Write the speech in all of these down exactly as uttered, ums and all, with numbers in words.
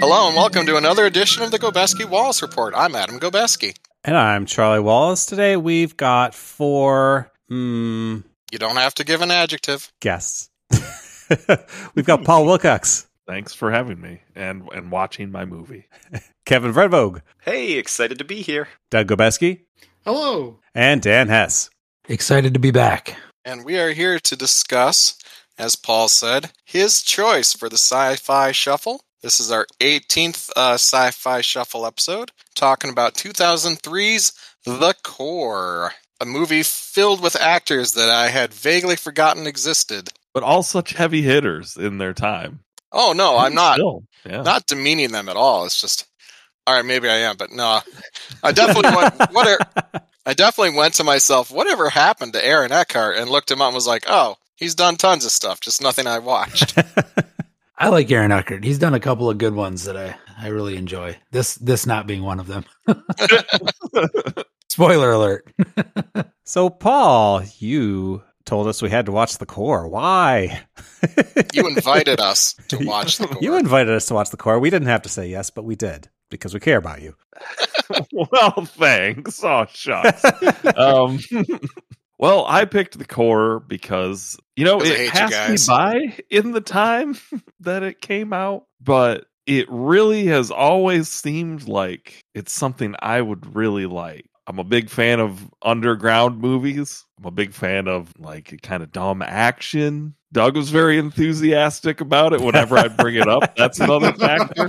Hello and welcome to another edition of the Gobeski Wallace Report. I'm Adam Gobeski. And I'm Charlie Wallace. Today we've got four... Mm, you don't have to give an adjective. Guests. We've got Paul Wilcox. Thanks for having me and and watching my movie. Kevin Redvogue. Hey, excited to be here. Doug Gobeski. Hello. And Dan Hess. Excited to be back. And we are here to discuss, as Paul said, his choice for the Sci-Fi Shuffle. This is our eighteenth uh, Sci-Fi Shuffle episode, talking about two thousand three's The Core, a movie filled with actors that I had vaguely forgotten existed. But all such heavy hitters in their time. Oh, no, I'm not Still, yeah. not demeaning them at all. It's just, all right, maybe I am, but no. I definitely went, whatever, I definitely went to myself, whatever happened to Aaron Eckhart, and looked him up and was like, oh, he's done tons of stuff, just nothing I watched. I like Aaron Eckhart. He's done a couple of good ones that I, I really enjoy. This this not being one of them. Spoiler alert. So, Paul, you told us we had to watch The Core. Why? You invited us to watch The Core. You invited us to watch The Core. We didn't have to say yes, but we did, because we care about you. Well, thanks. Oh, shucks. um, well, I picked The Core because, you know, it passed me by in the time that it came out, but it really has always seemed like it's something I would really like. I'm a big fan of underground movies. I'm a big fan of like kind of dumb action. Doug was very enthusiastic about it whenever I bring it up. That's another factor.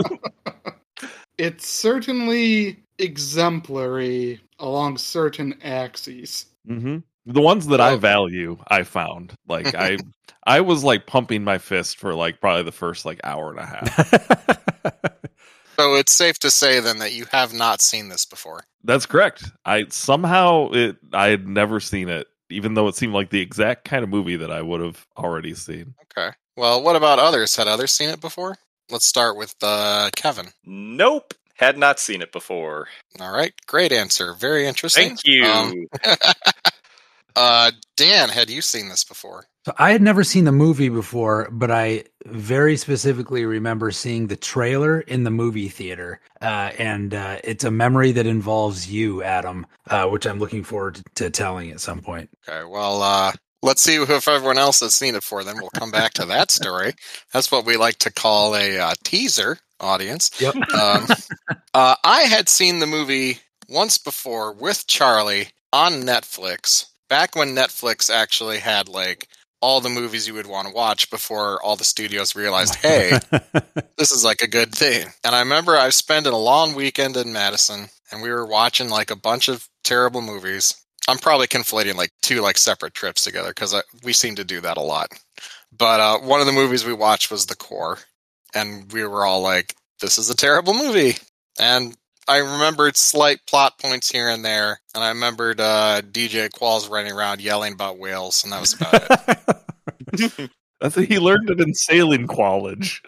It's certainly exemplary along certain axes. Mm-hmm. The ones that I value, I found. Like I I was like pumping my fist for like probably the first like hour and a half. So it's safe to say then that you have not seen this before. That's correct. I somehow it I had never seen it, even though it seemed like the exact kind of movie that I would have already seen. Okay. Well, what about others? Had others seen it before? Let's start with uh, Kevin. Nope. Had not seen it before. All right. Great answer. Very interesting. Thank you. Um, uh, Dan, had you seen this before? So I had never seen the movie before, but I very specifically remember seeing the trailer in the movie theater. Uh, and uh, it's a memory that involves you, Adam, uh, which I'm looking forward to, to telling at some point. Okay. Well, uh, let's see if everyone else has seen it before. Then we'll come back to that story. That's what we like to call a uh, teaser, audience. Yep. um, uh, I had seen the movie once before with Charlie on Netflix, back when Netflix actually had like all the movies you would want to watch before all the studios realized, hey, this is like a good thing. And I remember I was spending a long weekend in Madison, and we were watching like a bunch of terrible movies. I'm probably conflating like two like separate trips together because we seem to do that a lot. But uh, one of the movies we watched was The Core, and we were all like, this is a terrible movie. And I remembered slight plot points here and there, and I remembered uh, D J Qualls running around yelling about whales, and that was about it. That's he learned it in sailing college.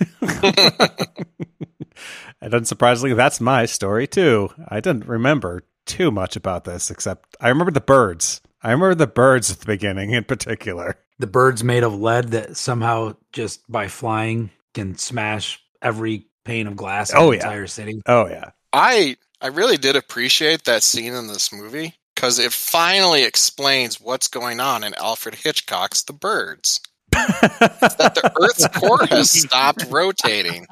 And unsurprisingly, that's my story too. I didn't remember too much about this, except I remember the birds. I remember the birds at the beginning in particular. The birds made of lead that somehow just by flying can smash every pane of glass in oh, the yeah. entire city. Oh, yeah. I I really did appreciate that scene in this movie because it finally explains what's going on in Alfred Hitchcock's The Birds. That the Earth's core has stopped rotating.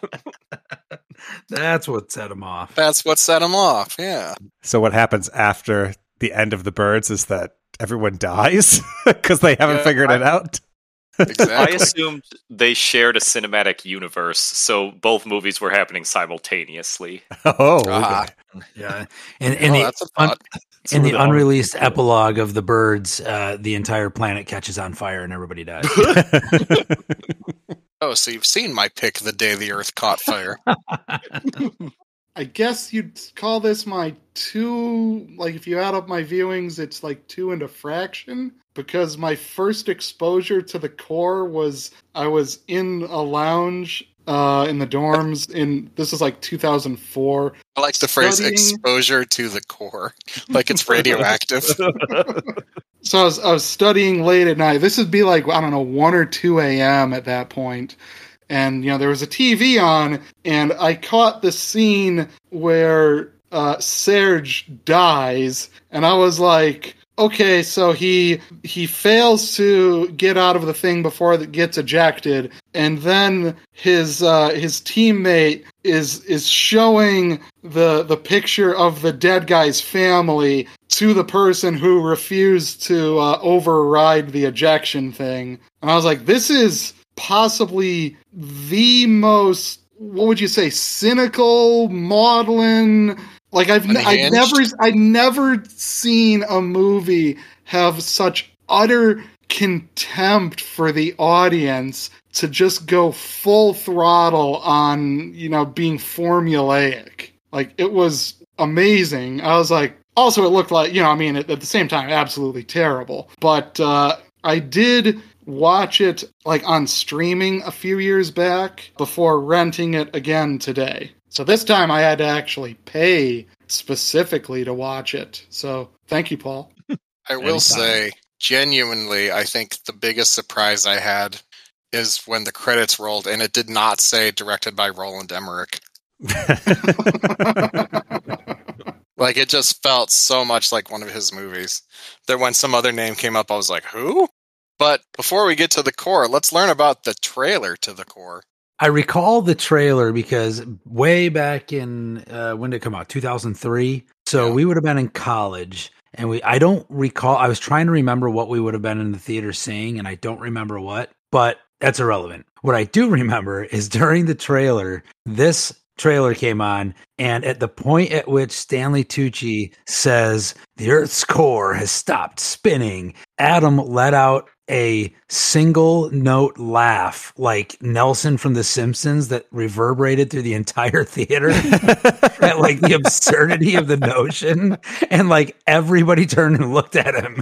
That's what set him off. That's what set him off, yeah. So what happens after the end of The Birds is that everyone dies because they haven't Yeah, figured I- it out? Exactly. I assumed they shared a cinematic universe, so both movies were happening simultaneously. Oh, Ah. okay. Yeah, and, and Oh, the, that's a un- thought. in the Sort of unreleased epilogue of The Birds, uh, the entire planet catches on fire and everybody dies. Oh, so you've seen my pick, The Day the Earth Caught Fire. I guess you'd call this my two, like if you add up my viewings, it's like two and a fraction. Because my first exposure to The Core was, I was in a lounge uh, in the dorms in, this is like two thousand four. I like the phrase Studying- exposure to the core, like it's radioactive. So I was, I was studying late at night. This would be like, I don't know, one or two a.m. at that point. and you know there was a T V on, and I caught the scene where uh, Serge dies, and I was like, okay, so he he fails to get out of the thing before it gets ejected, and then his uh, his teammate is is showing the the picture of the dead guy's family to the person who refused to uh, override the ejection thing, and I was like, this is possibly the most, what would you say, cynical, maudlin. Like I've n- I've never I never seen a movie have such utter contempt for the audience to just go full throttle on, you know, being formulaic. Like it was amazing. I was like, also it looked like, you know, I mean, at, at the same time, absolutely terrible. But uh, I did watch it like on streaming a few years back before renting it again today. So this time I had to actually pay specifically to watch it. So thank you, Paul. I will Anytime. say, genuinely, I think the biggest surprise I had is when the credits rolled and it did not say directed by Roland Emmerich. Like, it just felt so much like one of his movies that when some other name came up, I was like, who? But before we get to the core, let's learn about the trailer to the core. I recall the trailer because way back in, uh, when did it come out? two thousand three. So yeah. We would have been in college, and we, I don't recall, I was trying to remember what we would have been in the theater seeing, and I don't remember what, but that's irrelevant. What I do remember is during the trailer, this trailer came on, and at the point at which Stanley Tucci says, the Earth's core has stopped spinning, Adam let out a single note laugh like Nelson from The Simpsons that reverberated through the entire theater at like the absurdity of the notion. And like everybody turned and looked at him.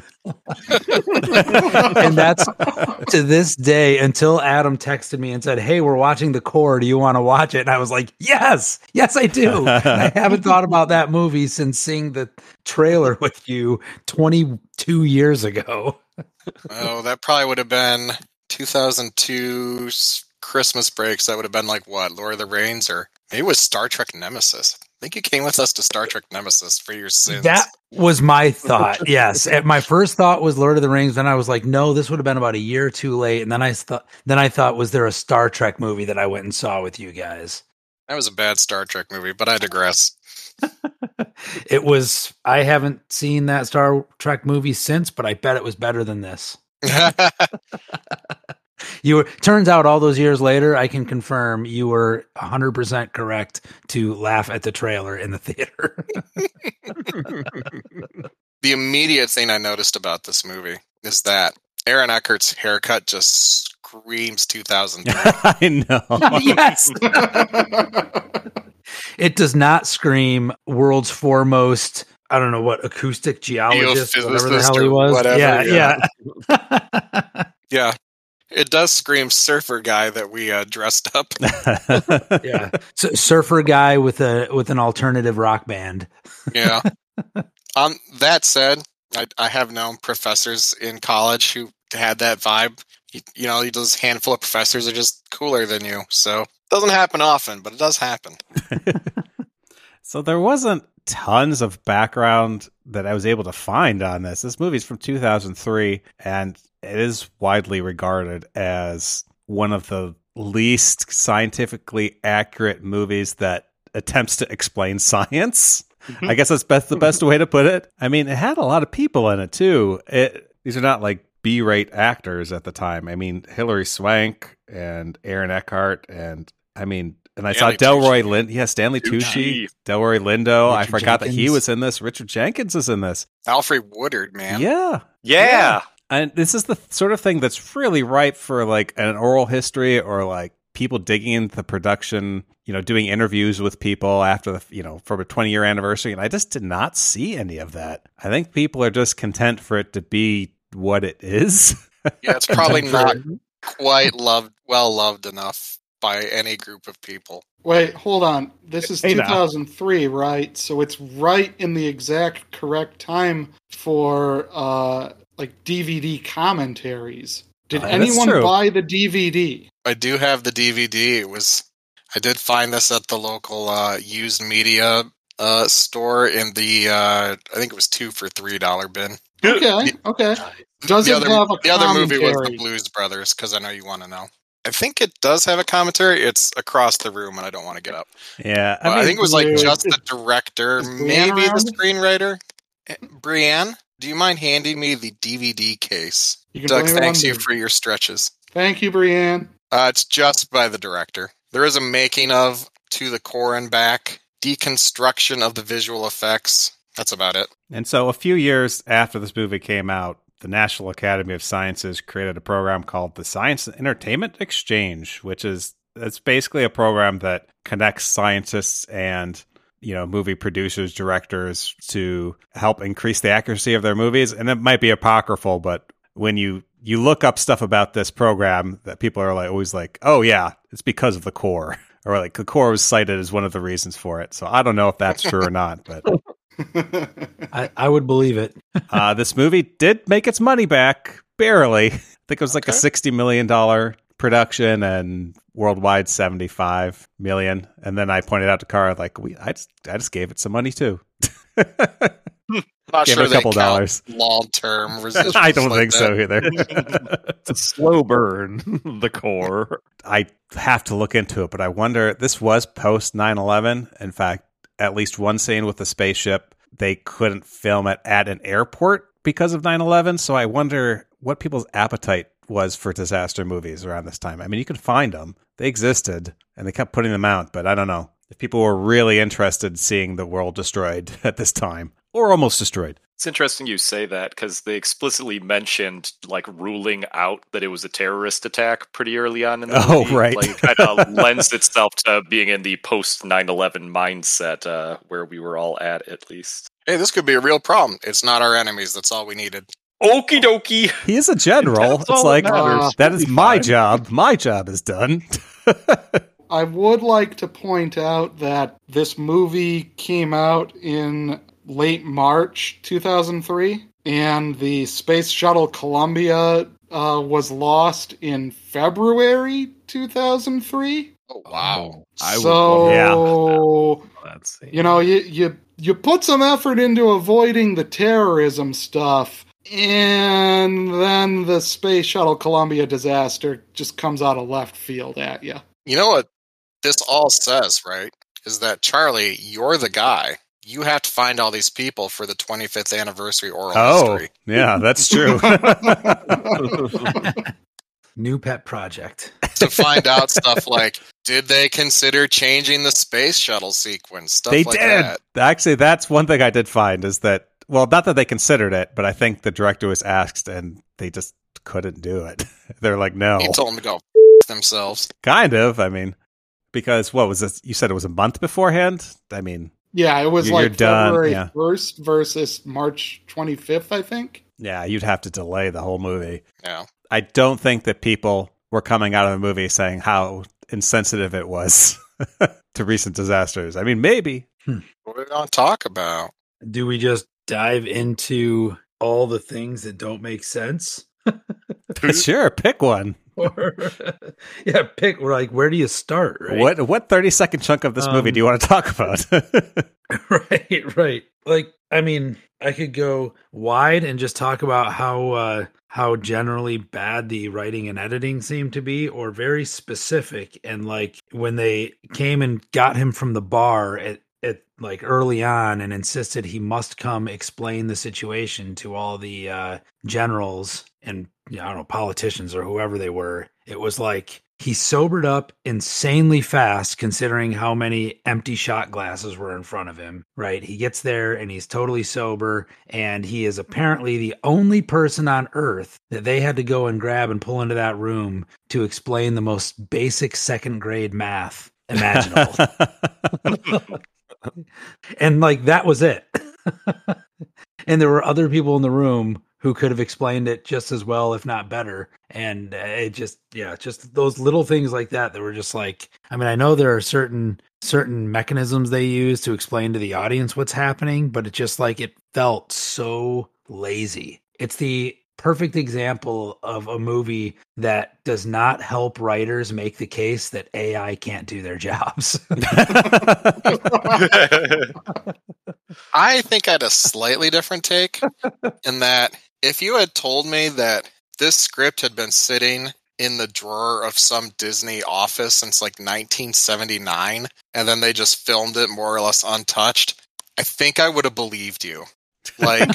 And that's to this day until Adam texted me and said, hey, we're watching The Core. Do you want to watch it? And I was like, yes, yes, I do. I haven't thought about that movie since seeing the trailer with you twenty-two years ago. Oh, that probably would have been two thousand two Christmas breaks. That would have been like what, Lord of the Rings, or maybe it was Star Trek Nemesis. I think you came with us to Star Trek Nemesis for your sins. That was my thought. Yes, my first thought was Lord of the Rings. Then I was like, no, this would have been about a year too late. And then I thought, then I thought, was there a Star Trek movie that I went and saw with you guys? That was a bad Star Trek movie, but I digress. It was, I haven't seen that Star Trek movie since, but I bet it was better than this. You were, turns out all those years later, I can confirm you were one hundred percent correct to laugh at the trailer in the theater. The immediate thing I noticed about this movie is that Aaron Eckhart's haircut just screams two thousand three. I know. Yes. It does not scream world's foremost, I don't know what, acoustic geologist, whatever the hell he was. Whatever, yeah, yeah. Yeah. It does scream surfer guy that we uh, dressed up. Yeah. So, surfer guy with a with an alternative rock band. Yeah. Um, that said, I, I have known professors in college who had that vibe. You, you know, those handful of professors are just cooler than you. So it doesn't happen often, but it does happen. So there wasn't tons of background that I was able to find on this. This movie's from two thousand three, and it is widely regarded as one of the least scientifically accurate movies that attempts to explain science. I guess that's best, the best way to put it. I mean, it had a lot of people in it, too. It, these are not like B-rate actors at the time. I mean, Hilary Swank and Aaron Eckhart, and I mean, and I Stanley saw Delroy Lindo. Yeah, Stanley Tucci, Delroy Lindo. Richard I forgot Jenkins. That he was in this. Richard Jenkins is in this. Alfred Woodard, man. Yeah. Yeah. yeah. And this is the sort of thing that's really ripe for like an oral history or like people digging into the production, you know, doing interviews with people after the, you know, for a twenty year anniversary. And I just did not see any of that. I think people are just content for it to be what it is. Yeah, it's probably not quite loved, well loved enough by any group of people. Wait, hold on. This is hey, two thousand three, now. Right? So it's right in the exact correct time for uh, like D V D commentaries. Did uh, anyone buy the D V D? I do have the D V D. It was I did find this at the local uh, used media uh, store in the uh, I think it was two for three dollar bin. Okay, okay. Does the it other, have a the other movie was commentary? the Blues Brothers, because I know you want to know. I think it does have a commentary. It's across the room, and I don't want to get up. Yeah, I, I, mean, I think it was like is- just the director, is Brienne maybe the around? screenwriter. Eh, Brienne, do you mind handing me the D V D case? You can Doug, blame it thanks on you me. for your stretches. Thank you, Brienne. Uh, it's just by the director. There is a making of To the Core and Back, deconstruction of the visual effects. That's about it. And so a few years after this movie came out, the National Academy of Sciences created a program called the Science and Entertainment Exchange, which is it's basically a program that connects scientists and you know movie producers, directors to help increase the accuracy of their movies. And it might be apocryphal, but when you you look up stuff about this program, that people are like always like, oh yeah, it's because of the core, or like the core was cited as one of the reasons for it. So I don't know if that's true or not, but. I, I would believe it. uh, this movie did make its money back, barely. I think it was like Okay. a sixty million dollars production and worldwide seventy-five million dollars. And then I pointed out to Cara, like, we, I just, I just gave it some money too. Not Give sure it a they couple count dollars. long-term residuals. I don't like think so that. either. It's a slow burn, the core. I have to look into it, but I wonder, this was post nine eleven. In fact, at least one scene with the spaceship, they couldn't film it at an airport because of nine eleven. So I wonder what people's appetite was for disaster movies around this time. I mean, you could find them. They existed, and they kept putting them out, but I don't know. If people were really interested in seeing the world destroyed at this time, or almost destroyed. It's interesting you say that because they explicitly mentioned like ruling out that it was a terrorist attack pretty early on in the Oh, movie. right. Like kind of lends itself to being in the post nine eleven mindset uh, where we were all at at least. Hey, this could be a real problem. It's not our enemies. That's all we needed. Okie dokie. He is a general. That's It's all like, that matters. uh, that is We'll be my fine. job. My job is done. I would like to point out that this movie came out in late March two thousand three, and the Space Shuttle Columbia uh, was lost in February two thousand three. Oh, wow. I would So, Let's see. you know, you, you, you put some effort into avoiding the terrorism stuff, and then the Space Shuttle Columbia disaster just comes out of left field at you. You know what this all says, right? Is that, Charlie, you're the guy. You have to find all these people for the twenty-fifth anniversary oral Oh, history. yeah, that's true. New pet project. To find out stuff like, did they consider changing the space shuttle sequence? Stuff They like did. that. Actually, that's one thing I did find is that, well, not that they considered it, but I think the director was asked and they just couldn't do it. They're like, no. He told them to go f- themselves. Kind of. I mean, because what was this? You said it was a month beforehand? I mean, Yeah, it was You're like done, February yeah. first versus March twenty-fifth, I think. yeah, you'd have to delay the whole movie. Yeah. I don't think that people were coming out of the movie saying how insensitive it was to recent disasters. I mean, maybe. What are we going to talk about? Do we just dive into all the things that don't make sense? Sure, pick one. Or yeah, pick like where do you start, right? What what thirty second chunk of this movie Um, do you want to talk about? right, right. Like, I mean, I could go wide and just talk about how uh how generally bad the writing and editing seemed to be, or very specific. And like when they came and got him from the bar at at like early on and insisted he must come explain the situation to all the uh generals and you know, I don't know, politicians or whoever they were. It was like he sobered up insanely fast considering how many empty shot glasses were in front of him, right? He gets there and he's totally sober, and he is apparently the only person on earth that they had to go and grab and pull into that room to explain the most basic second grade math imaginable. And like that was it. And there were other people in the room who could have explained it just as well, if not better. And uh, it just, yeah, just those little things like that that were just like, I mean, I know there are certain certain mechanisms they use to explain to the audience what's happening, but it just like it felt so lazy. It's the perfect example of a movie that does not help writers make the case that A I can't do their jobs. I think I had a slightly different take in that if you had told me that this script had been sitting in the drawer of some Disney office since like nineteen seventy-nine, and then they just filmed it more or less untouched, I think I would have believed you. Like,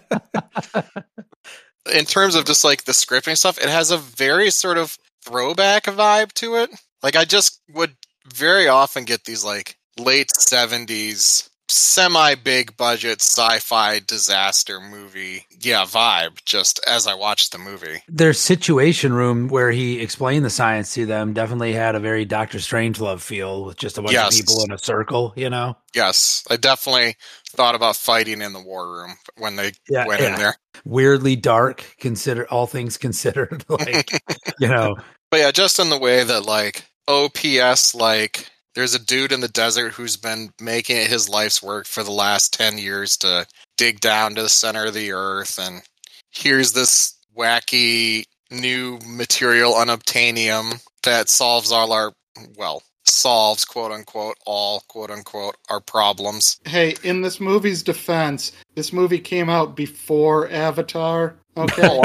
in terms of just like the scripting stuff, it has a very sort of throwback vibe to it. Like, I just would very often get these like late seventies semi-big budget sci-fi disaster movie yeah vibe just as I watched the movie. Their Situation Room, where he explained the science to them, definitely had a very Doctor Strangelove feel with just a bunch yes. of people in a circle, you know? Yes, I definitely thought about fighting in the war room when they yeah, went yeah. in there. Weirdly dark, consider all things considered, like, you know. But yeah, just in the way that like O P S, like there's a dude in the desert who's been making it his life's work for the last ten years to dig down to the center of the earth. And here's this wacky new material, unobtainium, that solves all our, well, solves, quote unquote, all, quote unquote, our problems. Hey, in this movie's defense, this movie came out before Avatar. Okay.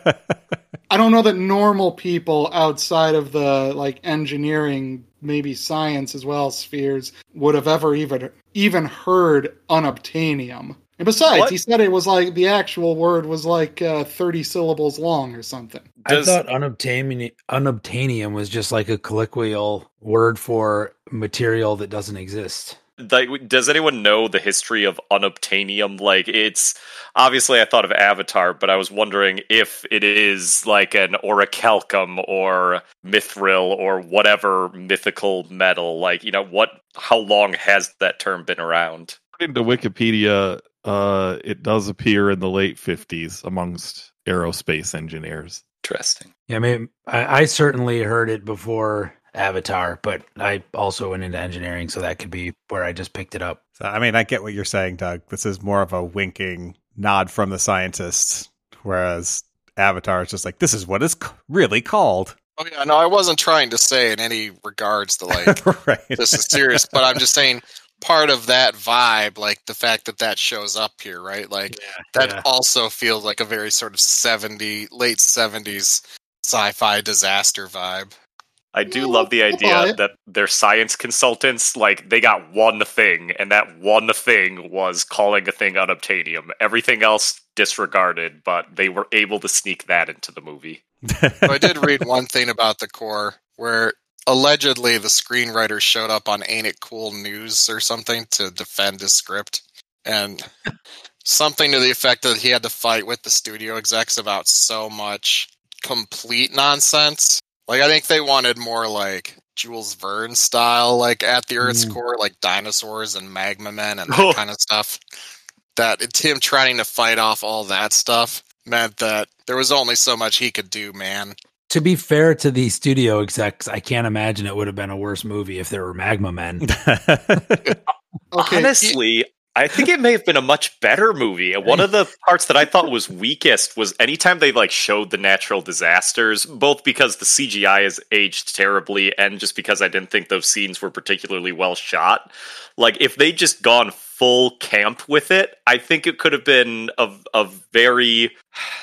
I don't know that normal people outside of the like engineering, maybe science as well, spheres would have ever even even heard unobtainium. And besides, what? He said it was like the actual word was like uh, thirty syllables long or something. Does, I thought unobtainium, unobtainium was just like a colloquial word for material that doesn't exist. Like, does anyone know the history of unobtainium? Like, it's obviously I thought of Avatar, but I was wondering if it is like an orichalcum or mithril or whatever mythical metal. Like, you know, what? How long has that term been around? According to Wikipedia, uh, it does appear in the late fifties amongst aerospace engineers. Interesting. Yeah, I mean, I, I certainly heard it before Avatar, but I also went into engineering, so that could be where I just picked it up. So, I mean, I get what you're saying, Doug. This is more of a winking nod from the scientists, whereas Avatar is just like, this is what it's really called. Oh yeah, no, I wasn't trying to say in any regards to like, right. This is serious, but I'm just saying part of that vibe, like the fact that that shows up here, right? Like yeah, that yeah. also feels like a very sort of seventy, late seventies sci-fi disaster vibe. I do love the idea that their science consultants, like, they got one thing, and that one thing was calling a thing unobtainium. Everything else disregarded, but they were able to sneak that into the movie. So I did read one thing about the core, where allegedly the screenwriter showed up on Ain't It Cool News or something to defend his script, and something to the effect that he had to fight with the studio execs about so much complete nonsense. Like, I think they wanted more, like, Jules Verne style, like, at the Earth's mm. core, like dinosaurs and magma men and that oh. kind of stuff. That it's him trying to fight off all that stuff meant that there was only so much he could do, man. To be fair to the studio execs, I can't imagine it would have been a worse movie if there were magma men. okay. Honestly, I think it may have been a much better movie. And one of the parts that I thought was weakest was anytime they like showed the natural disasters, both because the C G I has aged terribly and just because I didn't think those scenes were particularly well shot. Like, if they just gone full camp with it, I think it could have been a, a very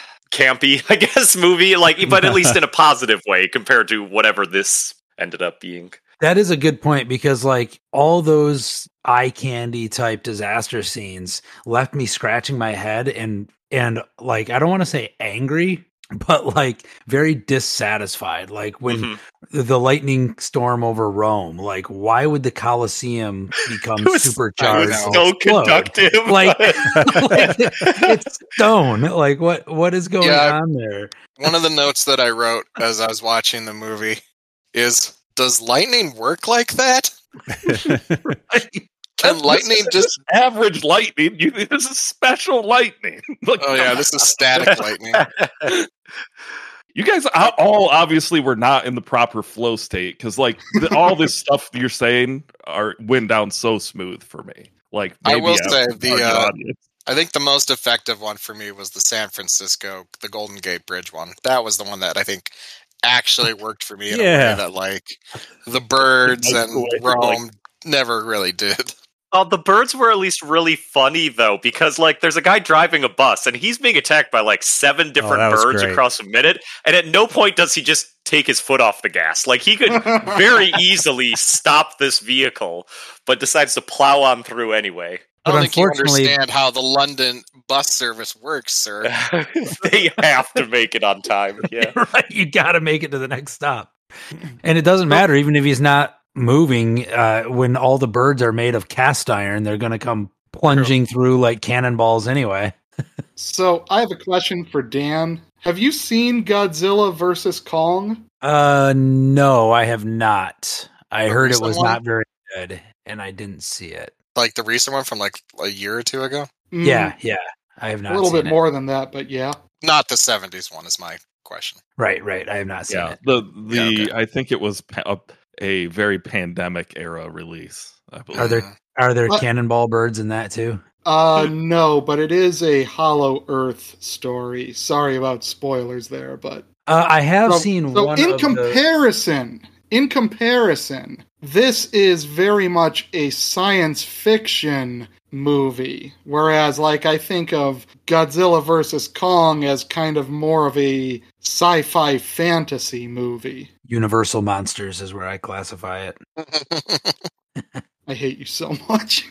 campy, I guess, movie, like, but at least in a positive way compared to whatever this ended up being. That is a good point, because like all those eye candy type disaster scenes left me scratching my head and and like I don't want to say angry, but like very dissatisfied. Like when mm-hmm. the lightning storm over Rome, like why would the Colosseum become it was, supercharged? It was so conductive. Like, like it's stone. Like what what is going yeah, on there? One of the notes that I wrote as I was watching the movie is, does lightning work like that? Right. Can lightning just average lightning? You, this is special lightning. Look, oh yeah, this is static lightning. You guys all obviously were not in the proper flow state, because like the, all this stuff you're saying are went down so smooth for me. Like I will say the uh, I think the most effective one for me was the San Francisco, the Golden Gate Bridge one. That was the one that I think actually worked for me in yeah. a way that, like, the birds and Rome like, never really did. Oh, the birds were at least really funny, though, because, like, there's a guy driving a bus, and he's being attacked by, like, seven different oh, birds great. across a minute, and at no point does he just take his foot off the gas. Like, he could very easily stop this vehicle, but decides to plow on through anyway. I don't think you understand how the London bus service works, sir. They have to make it on time. Yeah, right. You got to make it to the next stop, and it doesn't matter even if he's not moving. Uh, when all the birds are made of cast iron, they're going to come plunging True. through like cannonballs anyway. So I have a question for Dan. Have you seen Godzilla versus Kong? Uh, no, I have not. I the heard it was one? not very good, and I didn't see it. Like the recent one from like a year or two ago? Mm, yeah, yeah. I have not A little seen bit it. more than that, but yeah. Not the seventies one is my question. Right, right. I have not seen yeah, it. The the yeah, okay. I think it was a, a very pandemic era release. I believe. Are there are there uh, cannonball birds in that too? Uh no, but it is a Hollow Earth story. Sorry about spoilers there, but uh, I have so, seen so one in of comparison, the... in comparison, this is very much a science fiction movie, whereas like I think of Godzilla versus Kong as kind of more of a sci-fi fantasy movie. Universal monsters is where I classify it. I hate you so much.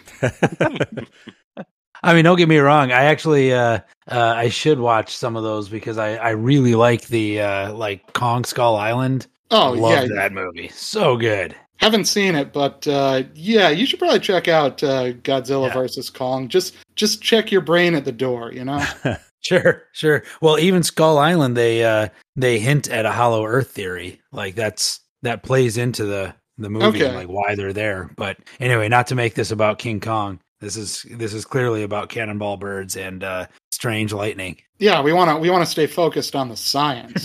I mean, don't get me wrong. I actually, uh, uh, I should watch some of those because I, I really like the uh, like Kong Skull Island. Oh, I love yeah, that movie. So good. Haven't seen it, but uh, yeah, you should probably check out uh, Godzilla yeah. versus Kong. Just just check your brain at the door, you know. Sure, sure. Well, even Skull Island, they uh, they hint at a Hollow Earth theory. Like that's that plays into the the movie, okay. and like why they're there. But anyway, not to make this about King Kong. This is this is clearly about cannonball birds and uh, strange lightning. Yeah, we want to we want to stay focused on the science,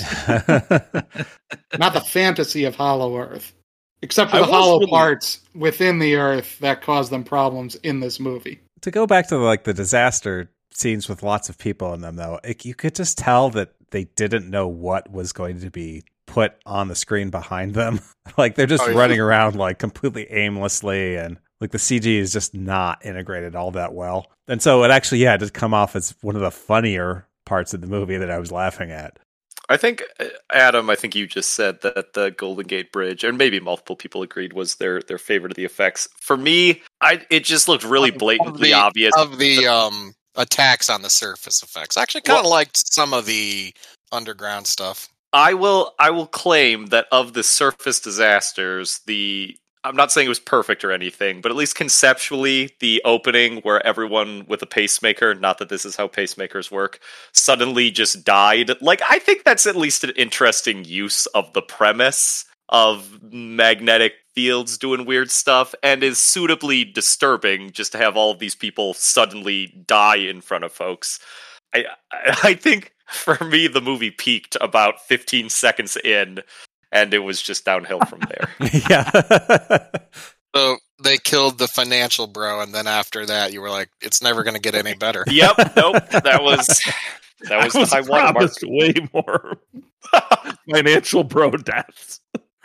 not the fantasy of Hollow Earth. Except for the hollow really... parts within the Earth that cause them problems in this movie. To go back to like the disaster scenes with lots of people in them, though, it, you could just tell that they didn't know what was going to be put on the screen behind them. Like they're just oh, yeah. running around like completely aimlessly, and like the C G is just not integrated all that well. And so it actually, yeah, it did come off as one of the funnier parts of the movie that I was laughing at. I think, Adam, I think you just said that the Golden Gate Bridge, and maybe multiple people agreed, was their, their favorite of the effects. For me, I it just looked really blatantly of the, obvious. Of the um, attacks on the surface effects. I actually kind of well, liked some of the underground stuff. I will I will claim that of the surface disasters, the... I'm not saying it was perfect or anything, but at least conceptually, the opening where everyone with a pacemaker, not that this is how pacemakers work, suddenly just died. Like, I think that's at least an interesting use of the premise of magnetic fields doing weird stuff, and is suitably disturbing just to have all of these people suddenly die in front of folks. I I think, for me, the movie peaked about fifteen seconds in, and it was just downhill from there. Yeah. So they killed the financial bro, and then after that, you were like, "It's never going to get any better." Yep. Nope. That was that was, I was the high promised way more financial bro deaths.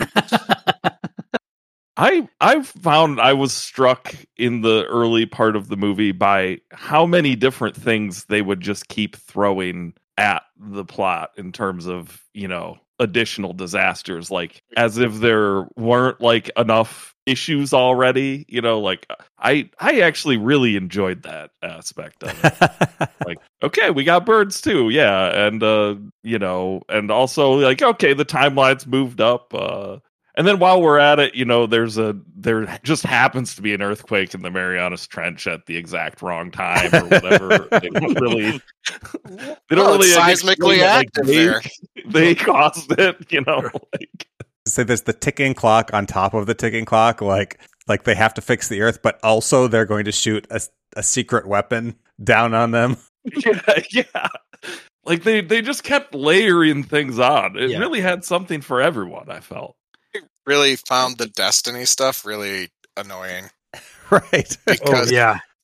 I I found I was struck in the early part of the movie by how many different things they would just keep throwing at the plot in terms of, you know, additional disasters, like as if there weren't like enough issues already, you know, like I I actually really enjoyed that aspect of it. Like, okay, we got birds too, yeah, and uh you know, and also like, okay, the timeline's moved up, uh and then while we're at it, you know, there's a there just happens to be an earthquake in the Marianas Trench at the exact wrong time or whatever. They don't really, they don't well, really seismically active like, there. They, they caused it, you know. Like, so there's the ticking clock on top of the ticking clock, like like they have to fix the Earth, but also they're going to shoot a a secret weapon down on them. Yeah, yeah. Like they they just kept layering things on. It yeah. really had something for everyone, I felt. Really found the Destiny stuff really annoying. Right. Because, oh, yeah. like,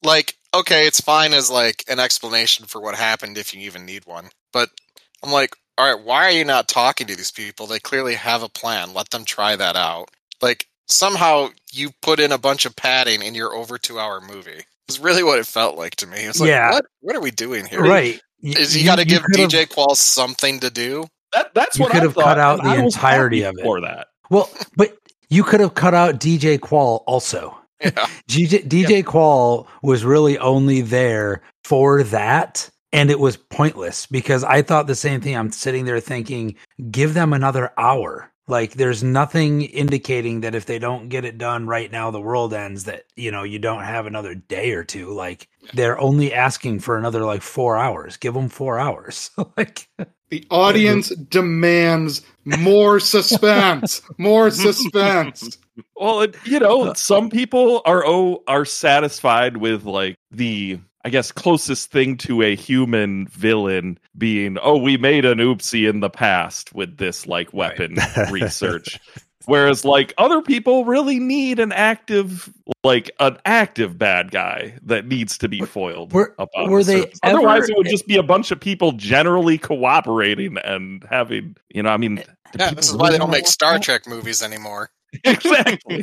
okay, it's fine as like an explanation for what happened if you even need one. But I'm like, all right, why are you not talking to these people? They clearly have a plan. Let them try that out. Like, somehow you put in a bunch of padding in your over two hour movie. It's really what it felt like to me. It's like, yeah. what, what are we doing here? Right. Is you, you got to give D J Qualls something to do? That, that's you what could I have thought, cut out the I entirety of it. For that. Well, but you could have cut out D J Quall also. Yeah. D J, D J yeah. Quall was really only there for that, and it was pointless because I thought the same thing. I'm sitting there thinking, give them another hour. Like, there's nothing indicating that if they don't get it done right now, the world ends, that, you know, you don't have another day or two. Like, they're only asking for another, like, four hours. Give them four hours. Like, the audience demands more suspense, more suspense. Well, it, you know, some people are oh, are satisfied with, like, the, I guess, closest thing to a human villain being, oh, we made an oopsie in the past with this, like, weapon right. research. Whereas, like, other people really need an active, like, an active bad guy that needs to be foiled. Were, upon were the they surface. ever, Otherwise, it would just be a bunch of people generally cooperating and having, you know, I mean... Yeah, this is why they don't make Star Trek movies anymore. Exactly.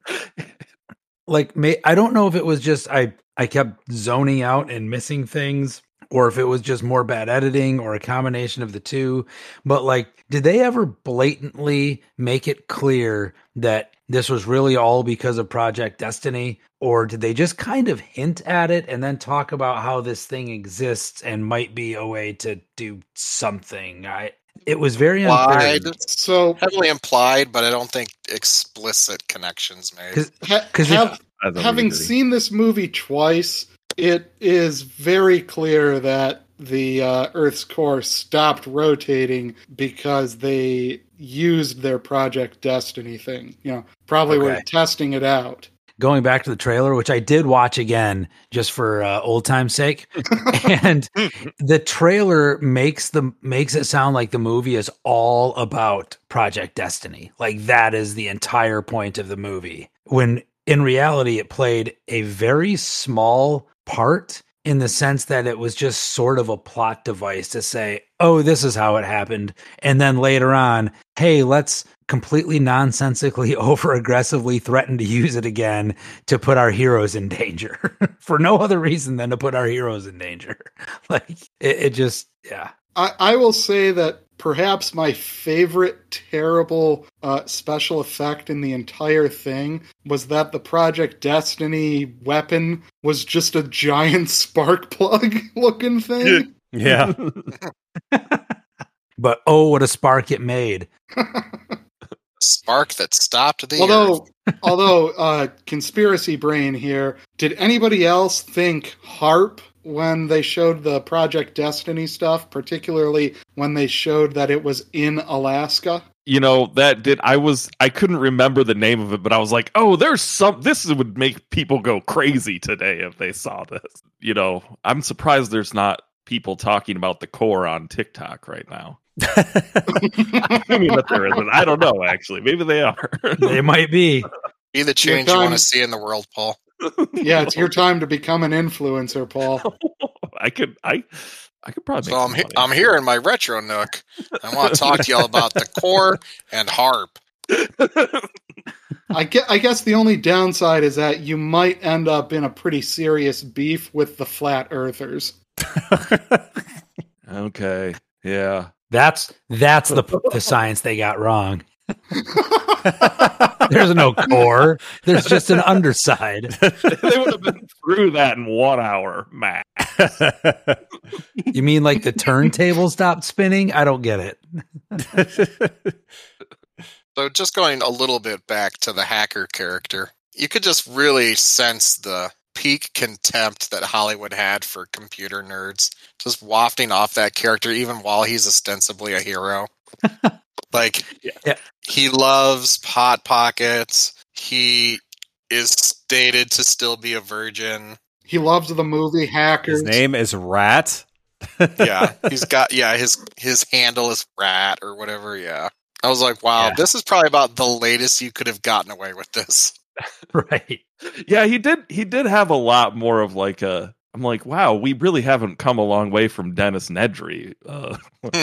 Like, may, I don't know if it was just I, I kept zoning out and missing things, or if it was just more bad editing or a combination of the two. But, like, did they ever blatantly make it clear that this was really all because of Project Destiny? Or did they just kind of hint at it and then talk about how this thing exists and might be a way to do something? I It was very implied, unclear. So heavily implied, but I don't think explicit connections made. Because ha- have, having seen this movie twice, it is very clear that the uh, Earth's core stopped rotating because they used their Project Destiny thing. You know, probably okay. were testing it out. Going back to the trailer, which I did watch again just for uh, old time's sake, and the trailer makes the makes it sound like the movie is all about Project Destiny. Like, that is the entire point of the movie. When in reality, it played a very small part in the sense that it was just sort of a plot device to say, oh, this is how it happened. And then later on, hey, let's completely nonsensically over aggressively threaten to use it again to put our heroes in danger for no other reason than to put our heroes in danger. Like, it, it just, yeah. I, I will say that perhaps my favorite terrible uh, special effect in the entire thing was that the Project Destiny weapon was just a giant spark plug looking thing. Yeah. But oh, what a spark it made. Spark that stopped the although earth. although uh conspiracy brain here, did anybody else think HAARP when they showed the Project Destiny stuff, particularly when they showed that it was in Alaska? You know, that did I was I couldn't remember the name of it, but I was like, oh, there's some this would make people go crazy today if they saw this. You know, I'm surprised there's not people talking about the core on TikTok right now. I mean that there isn't. I don't know, actually. Maybe they are. They might be. Be the change you want to see in the world, Paul. Yeah, it's your time to become an influencer, Paul. I could I I could probably So I'm, he- I'm here in my retro nook. I want to talk to y'all about the core and HAARP. I guess, I guess the only downside is that you might end up in a pretty serious beef with the flat earthers. Okay. Yeah. That's that's the the science they got wrong. There's no core. There's just an underside. They would have been through that in one hour, max. You mean like the turntable stopped spinning? I don't get it. So just going a little bit back to the hacker character, you could just really sense the peak contempt that Hollywood had for computer nerds, just wafting off that character even while he's ostensibly a hero. Like, yeah. He loves Hot Pockets. He is stated to still be a virgin. He loves the movie Hackers. His name is Rat. Yeah, he's got, yeah, his, his handle is Rat or whatever, yeah. I was like, wow, yeah. This is probably about the latest you could have gotten away with this. Right. Yeah, he did. He did have a lot more of like a. I'm like, wow, we really haven't come a long way from Dennis Nedry. Uh,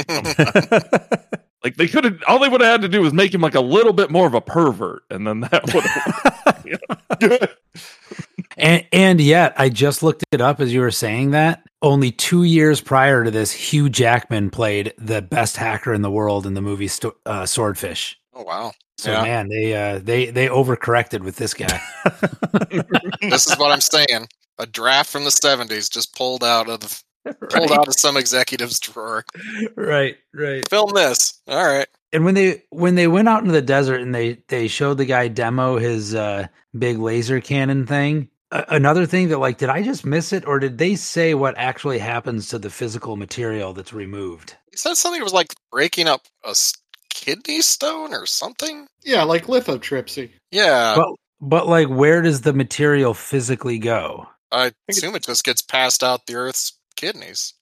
like they could have. All they would have had to do was make him like a little bit more of a pervert, and then that would have. You know? and and yet, I just looked it up as you were saying that. Only two years prior to this, Hugh Jackman played the best hacker in the world in the movie Sto- uh, Swordfish. Oh wow! So yeah. man, they uh, they they overcorrected with this guy. This is what I'm saying. A draft from the seventies just pulled out of the right. pulled out of some executive's drawer. Right, right. Film this. All right. And when they when they went out into the desert and they they showed the guy demo his uh, big laser cannon thing. Uh, another thing that like, did I just miss it, or did they say what actually happens to the physical material that's removed? He said something was like breaking up a kidney stone or something. Yeah, like lithotripsy. Yeah, but but like, where does the material physically go? I assume it just gets passed out the Earth's kidneys.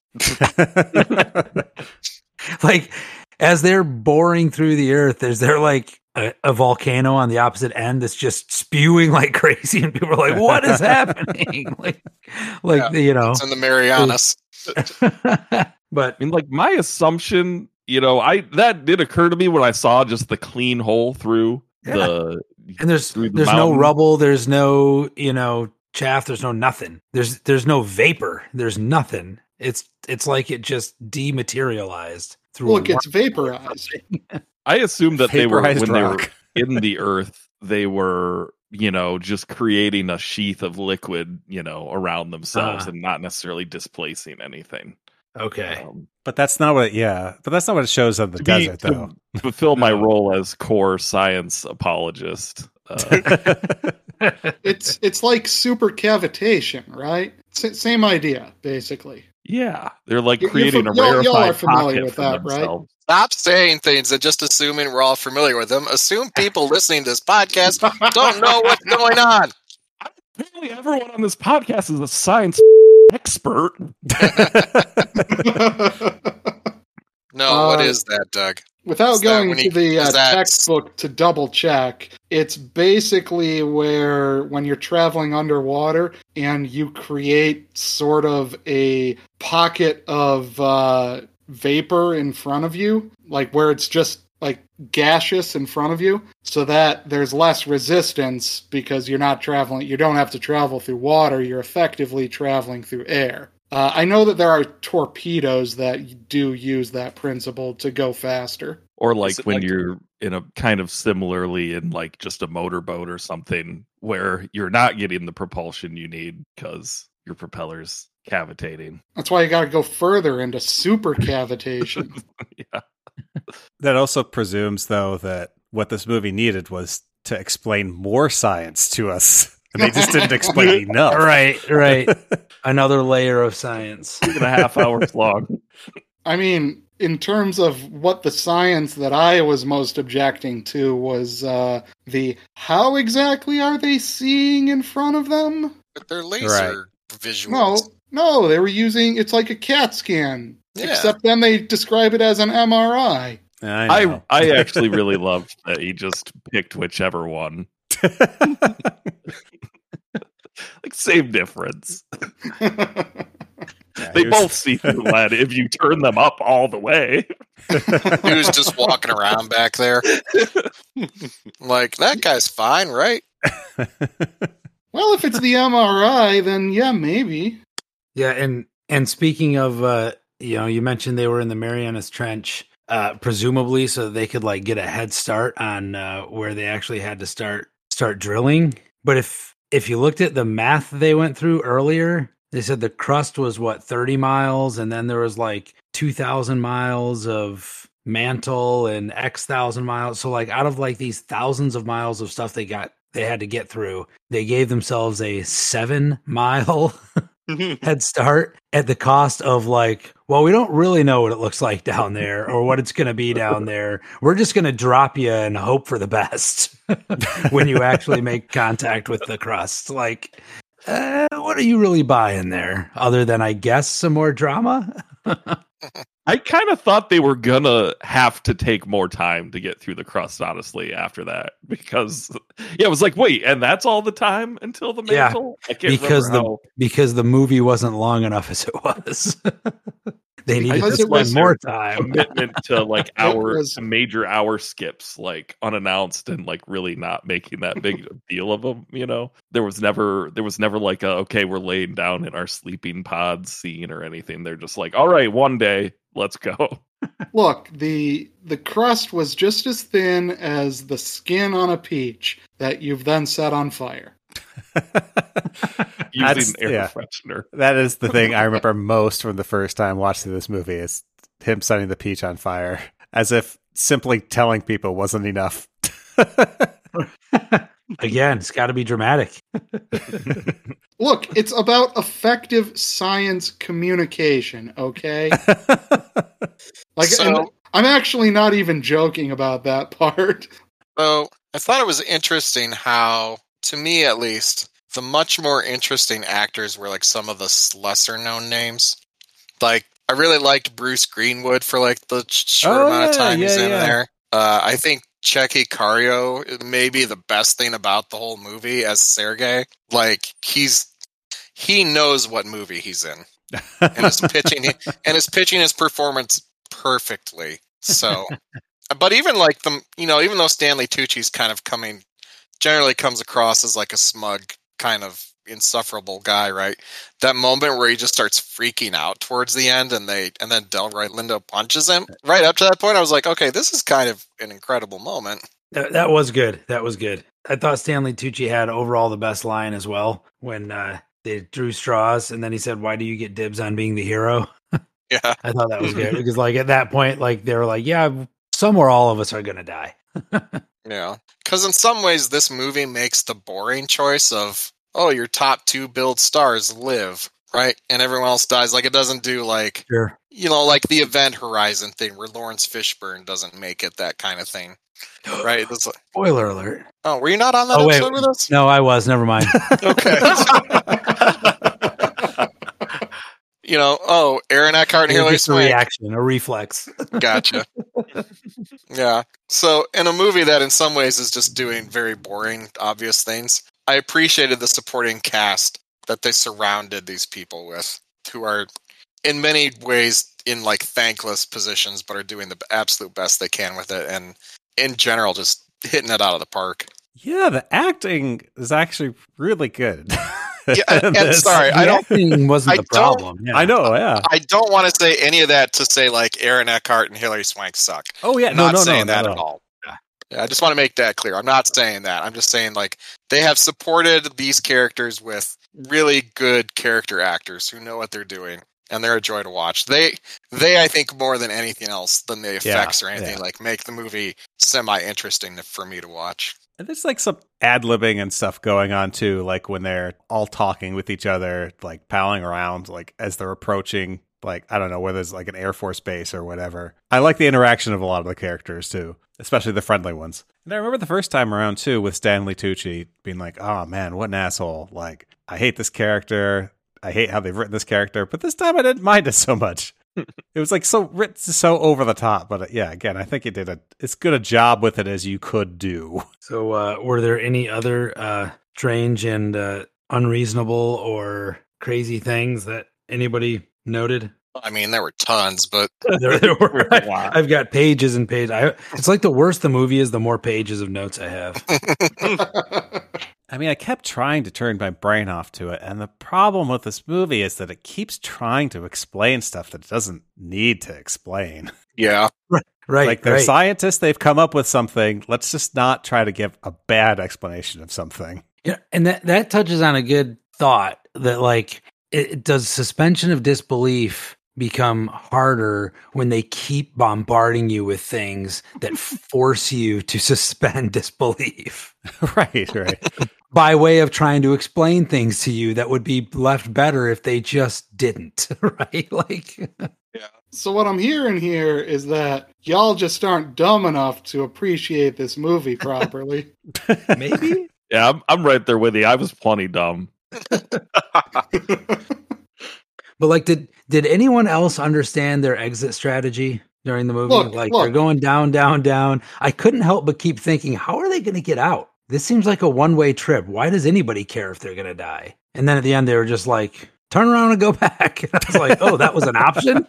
Like, as they're boring through the Earth, is there like a, a volcano on the opposite end that's just spewing like crazy, and people are like, "What is happening?" like, like yeah, you know, it's in the Marianas. But I mean, like my assumption, you know, I that did occur to me when I saw just the clean hole through yeah. the and there's the there's mountain. no rubble, there's no you know chaff, there's no nothing. There's there's no vapor, there's nothing. It's it's like it just dematerialized through. Well, it gets vaporized. I assume that Vaporized they were when rock. they were in the earth, they were, you know, just creating a sheath of liquid, you know, around themselves uh, and not necessarily displacing anything. Okay. Um, but that's not what it, yeah, but that's not what it shows on the to desert, be, though. To fulfill my role as core science apologist. Uh, it's it's like supercavitation, right? S- same idea, basically. Yeah, they're like creating you're, a y'all, rarefied y'all are familiar with that, right? Stop saying things and just assuming we're all familiar with them. Assume people listening to this podcast don't know what's going on. Apparently, everyone on this podcast is a science expert. No, uh, what is that, Doug? Without is going he, to the uh, that... textbook to double check, it's basically where when you're traveling underwater and you create sort of a pocket of uh, vapor in front of you, like where it's just like gaseous in front of you, so that there's less resistance because you're not traveling, you don't have to travel through water, you're effectively traveling through air. Uh, I know that there are torpedoes that do use that principle to go faster. Or like when like, you're in a kind of similarly in like just a motorboat or something where you're not getting the propulsion you need because your propeller's cavitating. That's why you got to go further into super cavitation. Yeah. That also presumes, though, that what this movie needed was to explain more science to us. And they just didn't explain enough. Right, right. Another layer of science. Two and a half hours long. I mean, in terms of what the science that I was most objecting to was uh, the how exactly are they seeing in front of them? But they're laser right. visuals. No, no, they were using, it's like a CAT scan. Yeah. Except then they describe it as an M R I. I, I, I actually really loved that he just picked whichever one. Like, same difference. Yeah, they was... both see through lead if you turn them up all the way. He was just walking around back there. Like, that guy's fine, right? Well, if it's the M R I, then yeah, maybe. Yeah, and and speaking of, uh, you know, you mentioned they were in the Marianas Trench, uh, presumably so they could like get a head start on uh, where they actually had to start start drilling. But if if you looked at the math they went through earlier, they said the crust was what thirty miles, and then there was like two thousand miles of mantle and X thousand miles. So like out of like these thousands of miles of stuff they got, they had to get through, they gave themselves a seven mile head start at the cost of like, well, we don't really know what it looks like down there or what it's going to be down there. We're just going to drop you and hope for the best when you actually make contact with the crust. Like, uh, what are you really buying there other than, I guess, some more drama? I kind of thought they were gonna have to take more time to get through the crust, honestly, after that. Because yeah, it was like, wait, and that's all the time until the mantle? Yeah, I can't because the how... because the movie wasn't long enough as it was. They needed to spend more time. Commitment to like hour was... major hour skips, like unannounced, and like really not making that big deal of them. You know, there was never there was never like a okay, we're laying down in our sleeping pod scene or anything. They're just like, all right, one day, let's go. Look, the the crust was just as thin as the skin on a peach that you've then set on fire. Using air yeah. freshener. That is the thing I remember most from the first time watching this movie is him setting the peach on fire, as if simply telling people wasn't enough. Again, it's got to be dramatic. Look, it's about effective science communication, okay? Like, so, I'm actually not even joking about that part. So, I thought it was interesting how, to me at least, the much more interesting actors were like some of the lesser known names. Like, I really liked Bruce Greenwood for like the short oh, amount of time yeah, he's yeah, in yeah. there. Uh, I think Checky Cario may be the best thing about the whole movie as Sergei. Like, he's he knows what movie he's in, and is pitching and is pitching his performance perfectly. So, but even like the you know even though Stanley Tucci's kind of coming generally comes across as like a smug kind of insufferable guy, right? That moment where he just starts freaking out towards the end, and they and then Delroy Lindo punches him. Right up to that point, I was like, okay, this is kind of an incredible moment. That, that was good. That was good. I thought Stanley Tucci had overall the best line as well when uh, they drew straws, and then he said, "Why do you get dibs on being the hero?" Yeah, I thought that was good because, like, at that point, like they were like, "Yeah, somewhere all of us are gonna die." Yeah, because in some ways, this movie makes the boring choice of, oh, your top two billed stars live, right? And everyone else dies. Like, it doesn't do, like, sure. you know, like the Event Horizon thing where Lawrence Fishburne doesn't make it, that kind of thing, right? It's like, spoiler alert. Oh, were you not on that oh, episode wait. with us? No, I was. Never mind. Okay. You know, oh, Aaron Eckhart and Hilary Swank. A reaction, a reflex. Gotcha. Yeah. So, in a movie that in some ways is just doing very boring, obvious things, I appreciated the supporting cast that they surrounded these people with, who are in many ways in like thankless positions, but are doing the absolute best they can with it, and in general, just hitting it out of the park. Yeah, the acting is actually really good. Yeah, and, and sorry, the I don't. Acting wasn't I the problem. Yeah. I know. Yeah, I don't want to say any of that to say like Aaron Eckhart and Hilary Swank suck. Oh yeah, I'm no, not no, saying no, that no, at no. all. Yeah. Yeah, I just want to make that clear. I'm not saying that. I'm just saying like they have supported these characters with really good character actors who know what they're doing, and they're a joy to watch. They, they, I think more than anything else than the effects yeah, or anything, yeah. like make the movie semi-interesting for me to watch. And there's like some ad-libbing and stuff going on too, like when they're all talking with each other, like palling around, like as they're approaching, like, I don't know, whether it's like an Air Force base or whatever. I like the interaction of a lot of the characters too, especially the friendly ones. And I remember the first time around too with Stanley Tucci being like, oh man, what an asshole. Like, I hate this character. I hate how they've written this character, but this time I didn't mind it so much. It was like so written so over the top, but uh, yeah, again, I think it did a as good a job with it as you could do. So, uh, were there any other uh, strange and uh, unreasonable or crazy things that anybody noted? I mean, there were tons, but there, there were. I, I've got pages and pages. I, it's like the worse the movie is, the more pages of notes I have. I mean, I kept trying to turn my brain off to it, and the problem with this movie is that it keeps trying to explain stuff that it doesn't need to explain. Yeah. Right, right. Like, they're right. scientists, they've come up with something. Let's just not try to give a bad explanation of something. Yeah, and that, that touches on a good thought that, like, it, does suspension of disbelief become harder when they keep bombarding you with things that force you to suspend disbelief? Right, right. By way of trying to explain things to you that would be left better if they just didn't, right? Like, yeah. So what I'm hearing here is that y'all just aren't dumb enough to appreciate this movie properly. Maybe? Yeah, I'm, I'm right there with you. I was plenty dumb. But like, did did anyone else understand their exit strategy during the movie? Look, like look. they're going down, down, down. I couldn't help but keep thinking, how are they going to get out? This seems like a one-way trip. Why does anybody care if they're going to die? And then at the end, they were just like, turn around and go back. And I was like, oh, that was an option?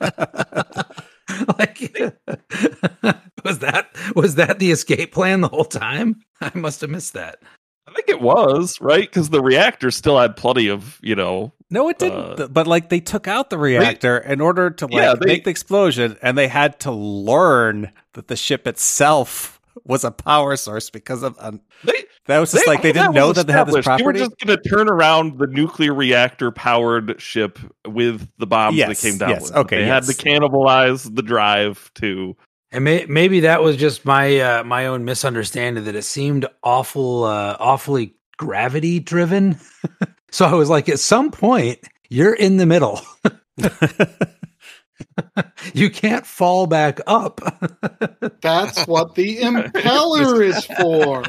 Like, was that was that the escape plan the whole time? I must have missed that. I think it was, right? Because the reactor still had plenty of, you know... No, it didn't. Uh, but, like, they took out the reactor they, in order to, like, yeah, they, make the explosion, and they had to learn that the ship itself was a power source because of... Um, they, that was just, they, like, they didn't know that they had this property. They were just going to turn around the nuclear reactor-powered ship with the bombs yes, that came down yes, with okay, They yes. had to cannibalize the drive to... And may, maybe that was just my uh, my own misunderstanding that it seemed awful, uh, awfully gravity driven. So I was like, at some point, you're in the middle. You can't fall back up. That's what the impeller is for.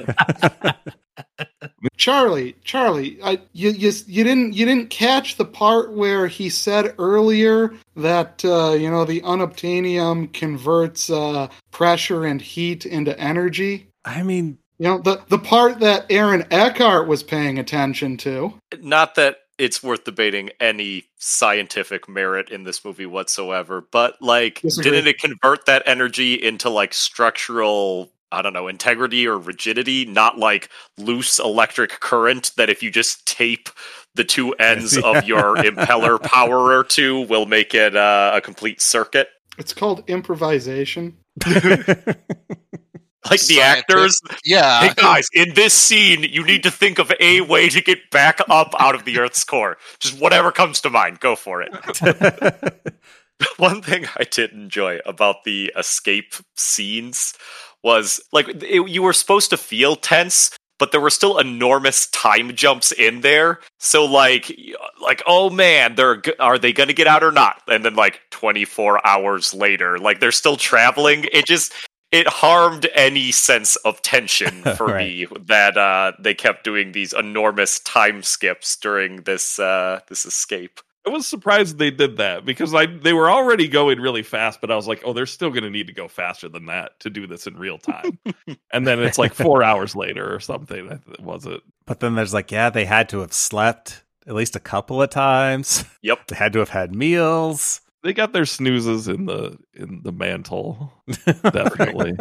Charlie, Charlie, I, you, you you didn't you didn't catch the part where he said earlier that uh, you know the unobtainium converts uh, pressure and heat into energy. I mean, you know the the part that Aaron Eckhart was paying attention to. Not that it's worth debating any scientific merit in this movie whatsoever, but like, Disagree. Didn't it convert that energy into like structural? I don't know, integrity or rigidity, not like loose electric current that if you just tape the two ends yeah. of your impeller power to will make it uh, a complete circuit. It's called improvisation. Like the actors? Yeah. Hey guys, in this scene, you need to think of a way to get back up out of the Earth's core. Just whatever comes to mind, go for it. One thing I did enjoy about the escape scenes was, like, it, you were supposed to feel tense, but there were still enormous time jumps in there. So, like, like oh man, they're are they going to get out or not? And then, like, twenty-four hours later, like, they're still traveling. It just, it harmed any sense of tension for right. me that uh, they kept doing these enormous time skips during this uh, this escape. I was surprised they did that because I they were already going really fast, but I was like, oh, they're still going to need to go faster than that to do this in real time. And then it's like four hours later or something, was it? But then there's like, yeah, they had to have slept at least a couple of times. Yep. They had to have had meals. They got their snoozes in the in the mantle, definitely.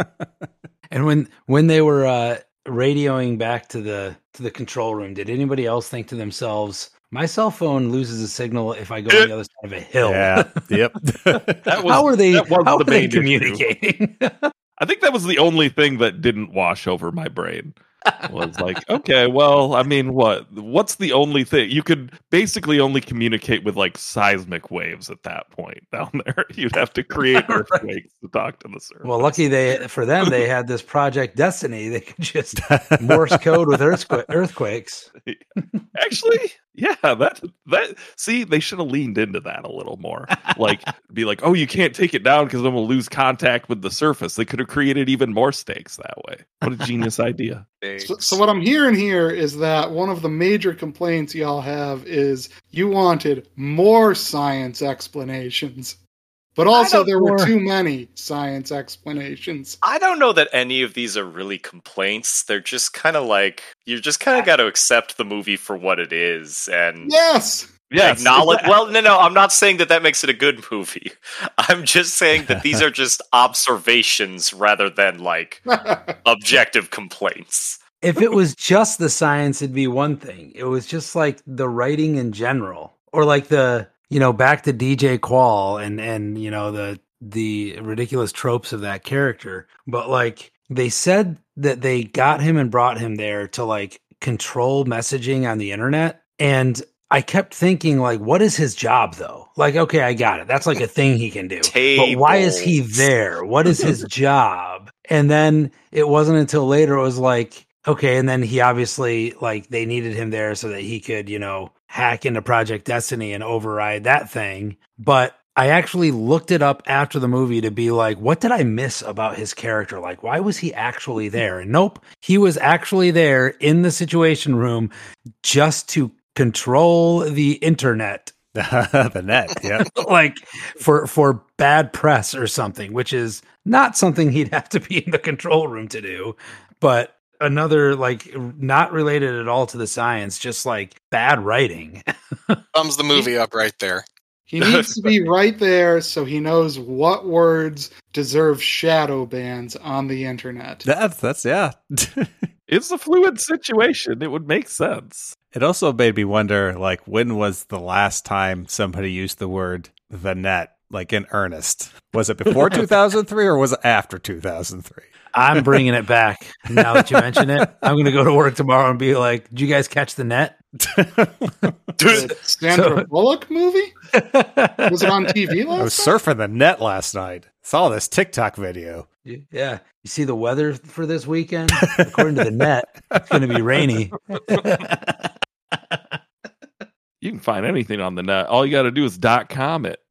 And when when they were uh, radioing back to the to the control room, did anybody else think to themselves, my cell phone loses a signal if I go on the other side of a hill? Yeah. Yep. That was, how are they? That was how the are they communicating? I think that was the only thing that didn't wash over my brain. Was like, okay, well, I mean, what? What's the only thing? You could basically only communicate with like seismic waves at that point down there. You'd have to create earthquakes right. to talk to the surface. Well, lucky they for them, they had this Project Destiny. They could just Morse code with earthquake, earthquakes. Actually, yeah, that that. See, they should have leaned into that a little more. Like, be like, oh, you can't take it down because then we'll lose contact with the surface. They could have created even more stakes that way. What a genius idea. So, so what I'm hearing here is that one of the major complaints y'all have is you wanted more science explanations, but also there more. were too many science explanations. I don't know that any of these are really complaints. They're just kind of like, you just kind of got to accept the movie for what it is. And yes. Yes. Acknowledge. Well, no, no, I'm not saying that that makes it a good movie. I'm just saying that these are just observations rather than like objective complaints. If it was just the science, it'd be one thing. It was just like the writing in general, or like the, you know, back to D J Qual and, and, you know, the, the ridiculous tropes of that character. But like they said that they got him and brought him there to like control messaging on the internet. And I kept thinking, like, what is his job, though? Like, okay, I got it. That's like a thing he can do. Tables. But why is he there? What is his job? And then it wasn't until later it was like, okay, and then he obviously, like, they needed him there so that he could, you know, hack into Project Destiny and override that thing. But I actually looked it up after the movie to be like, what did I miss about his character? Like, why was he actually there? And nope, he was actually there in the Situation Room just to control the internet. The net, yeah. Like for for bad press or something, which is not something he'd have to be in the control room to do, but another, like, not related at all to the science, just like bad writing. Thumbs the movie up right there. He needs to be right there so he knows what words deserve shadow bans on the internet. That's, that's yeah. It's a fluid situation. It would make sense. It also made me wonder, like, when was the last time somebody used the word the net, like in earnest? Was it before two thousand three or was it after two thousand three? I'm bringing it back now that you mention it. I'm going to go to work tomorrow and be like, did you guys catch the net? The Sandra so, Bullock movie? Was it on T V last I was night? surfing the net last night. Saw this TikTok video. Yeah. You see the weather for this weekend? According to the net, it's going to be rainy. You can find anything on the net. All you got to do is dot com it.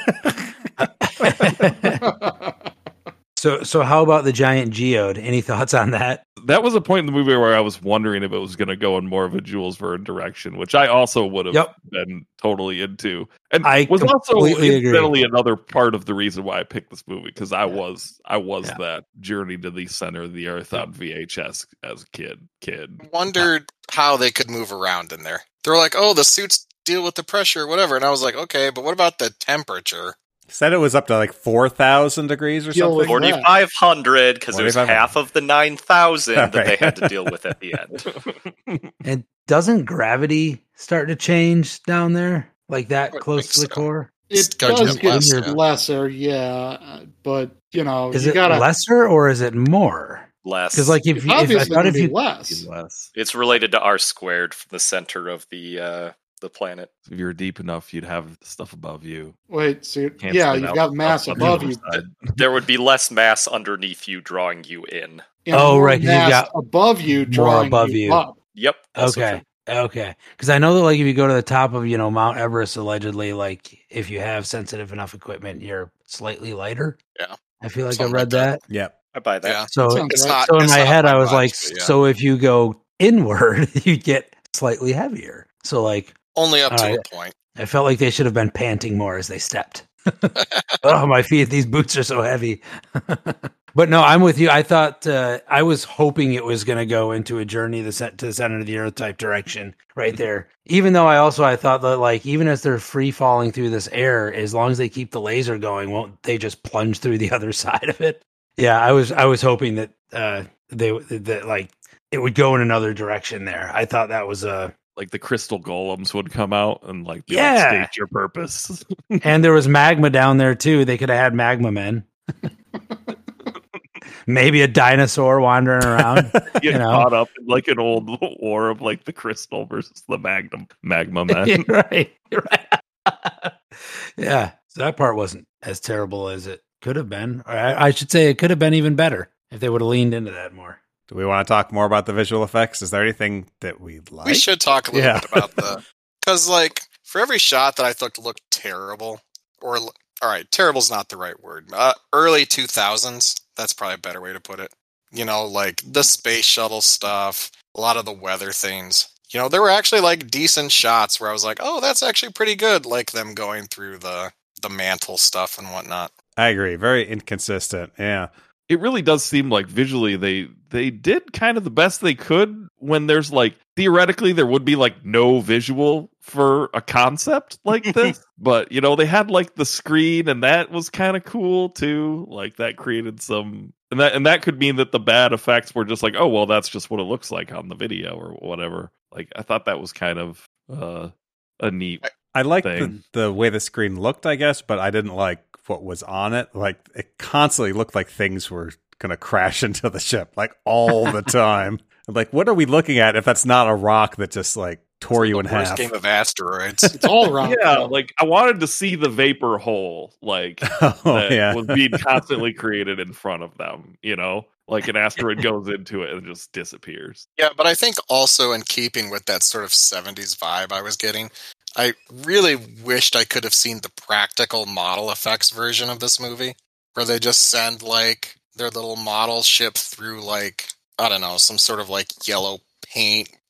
So, so how about the giant geode? Any thoughts on that? That was a point in the movie where I was wondering if it was going to go in more of a Jules Verne direction, which I also would have yep. been totally into. And I was also incidentally another part of the reason why I picked this movie, because I was I was yeah. that journey to the center of the earth on V H S as a kid. Kid wondered how they could move around in there. They were like, "Oh, the suits deal with the pressure, whatever," and I was like, "Okay, but what about the temperature?" Said it was up to like four thousand degrees or something. forty-five hundred, because it was half of the nine thousand that right. they had to deal with at the end. And doesn't gravity start to change down there? Like that I close to the so. core? It does get less, yeah. lesser, yeah. But, you know, is you it gotta... lesser or is it more? Less. Because, like, if, you, if I thought if you less. less, it's related to R squared from the center of the uh, the planet. If you're deep enough, you'd have stuff above you. Wait, so yeah, you've got mass above you. There would be less mass underneath you, drawing you in. And oh, right. You got above you, drawing above you, you. up. Yep. Okay. Okay. Because I know that, like, if you go to the top of, you know, Mount Everest, allegedly, like, if you have sensitive enough equipment, you're slightly lighter. Yeah. I feel like Something I read like that. that. Yep. I buy that. Yeah. So, it's not, so in it's my head, I was much, like, yeah. so if you go inward, you get slightly heavier. So, like, only up to right. a point. I felt like they should have been panting more as they stepped. Oh, my feet, these boots are so heavy. But no, I'm with you. I thought, uh, I was hoping it was going to go into a journey to the center of the earth type direction right there. Even though I also, I thought that, like, even as they're free falling through this air, as long as they keep the laser going, won't they just plunge through the other side of it? Yeah, I was, I was hoping that, uh, they, that like, it would go in another direction there. I thought that was a, like the crystal golems would come out and like be yeah. like, state your purpose. And there was magma down there too. They could have had magma men. Maybe a dinosaur wandering around. Get you know? Caught up in like an old war of like the crystal versus the magnum magma men. You're right. You're right. Yeah. So that part wasn't as terrible as it could have been. Or I, I should say it could have been even better if they would have leaned into that more. Do we want to talk more about the visual effects? Is there anything that we like? We should talk a little yeah. bit about the... Because, like, for every shot that I thought looked terrible, or, all right, terrible's not the right word. Uh, early two thousands, that's probably a better way to put it. You know, like, the space shuttle stuff, a lot of the weather things. You know, there were actually, like, decent shots where I was like, oh, that's actually pretty good, like them going through the, the mantle stuff and whatnot. I agree. Very inconsistent, yeah. It really does seem like visually they they did kind of the best they could when there's like theoretically there would be like no visual for a concept like this. But you know, they had like the screen and that was kind of cool too. Like that created some and that and that could mean that the bad effects were just like, oh well, that's just what it looks like on the video or whatever. Like I thought that was kind of uh, a neat I liked thing. the, the way the screen looked, I guess, but I didn't like what was on it. Like it constantly looked like things were gonna crash into the ship, like all the time. Like, what are we looking at if that's not a rock that just like tore it's you the in worst half? Game of asteroids. It's all rock. Yeah, like I wanted to see the vapor hole, like oh, that yeah. was being constantly created in front of them. You know, like an asteroid goes into it and just disappears. Yeah, but I think also in keeping with that sort of seventies vibe I was getting, I really wished I could have seen the practical model effects version of this movie, where they just send, like, their little model ship through, like, I don't know, some sort of, like, yellow paint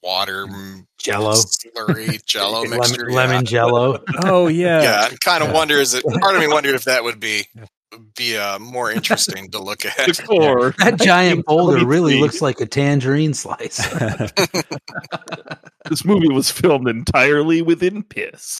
water Jello, slurry Jello mixture, lemon, lemon yeah. Jello. Oh yeah, yeah. I kind of yeah. wonder is it? Part of me wondered if that would be be uh, more interesting to look at. Before. That giant boulder really looks like a tangerine slice. This movie was filmed entirely within piss.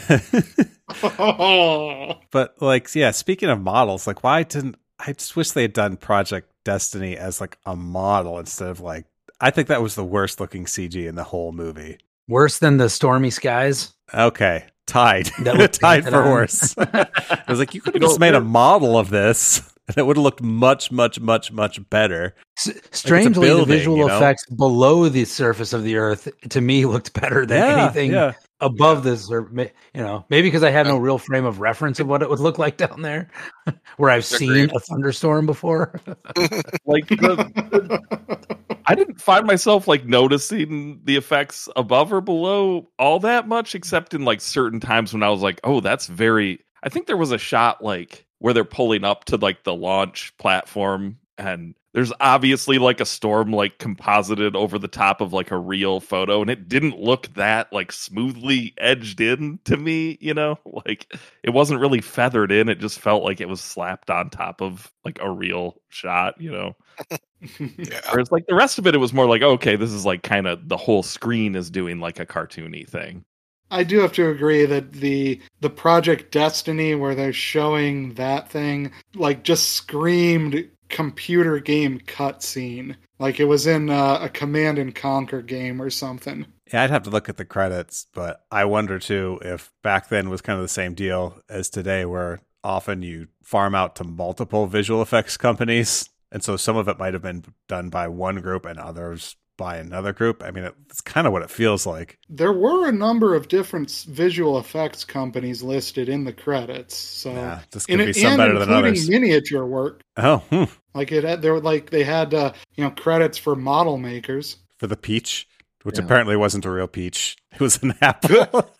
But like, yeah, speaking of models, like, why didn't I just wish they had done Project Destiny as like a model instead of like, I think that was the worst looking C G in the whole movie. Worse than the Stormy Skies? Okay. Tied. That tied for on. Worse. I was like, you could have just made a model of this and it would have looked much, much, much, much better. S- strangely, like building, the visual you know? effects below the surface of the Earth, to me, looked better than yeah, anything yeah. above yeah. this. Or, you know, maybe because I have no real frame of reference of what it would look like down there, where I've seen Agreed. a thunderstorm before. Like, the, the, I didn't find myself like noticing the effects above or below all that much, except in like certain times when I was like, oh, that's very. I think there was a shot like where they're pulling up to like the launch platform and there's obviously like a storm like composited over the top of like a real photo, and it didn't look that like smoothly edged in to me, you know, like it wasn't really feathered in. It just felt like it was slapped on top of like a real shot, you know. Yeah. Whereas like the rest of it, it was more like, okay, this is like kind of the whole screen is doing like a cartoony thing. I do have to agree that the the Project Destiny where they're showing that thing like just screamed computer game cutscene, like it was in uh, a Command and Conquer game or something. Yeah, I'd have to look at the credits, but I wonder too if back then was kind of the same deal as today, where often you farm out to multiple visual effects companies, and so some of it might have been done by one group and others by another group. I mean, it's kind of what it feels like. There were a number of different visual effects companies listed in the credits, so yeah, this could in, be some better than others. Miniature work. Oh, hmm. like it had, there were like they had uh, you know credits for model makers for the peach, which yeah. apparently wasn't a real peach. It was an apple.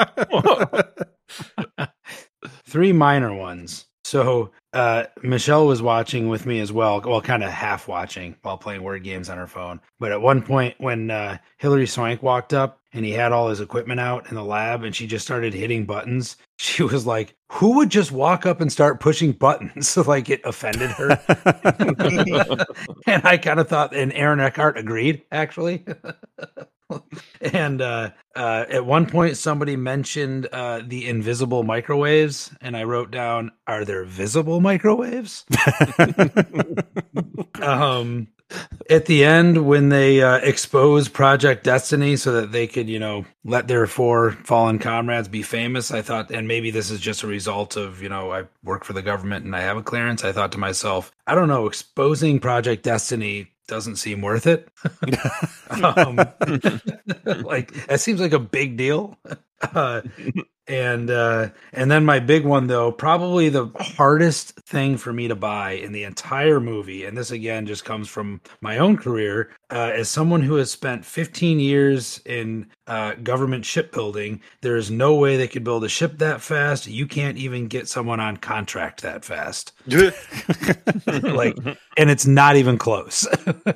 Three minor ones. So uh, Michelle was watching with me as well, well, kind of half watching while playing word games on her phone. But at one point when uh, Hilary Swank walked up and he had all his equipment out in the lab and she just started hitting buttons, she was like, who would just walk up and start pushing buttons? Like it offended her. And I kind of thought, and Aaron Eckhart agreed, actually. And uh, uh, at one point, somebody mentioned uh, the invisible microwaves, and I wrote down, "Are there visible microwaves?" um, at the end, when they uh, expose Project Destiny so that they could, you know, let their four fallen comrades be famous, I thought, and maybe this is just a result of, you know, I work for the government and I have a clearance. I thought to myself, I don't know, exposing Project Destiny doesn't seem worth it. um, like that seems like a big deal. Uh, and uh, and then my big one though, probably the hardest thing for me to buy in the entire movie, and this again just comes from my own career uh, as someone who has spent fifteen years in uh, government shipbuilding. There is no way they could build a ship that fast. You can't even get someone on contract that fast. Like, and it's not even close.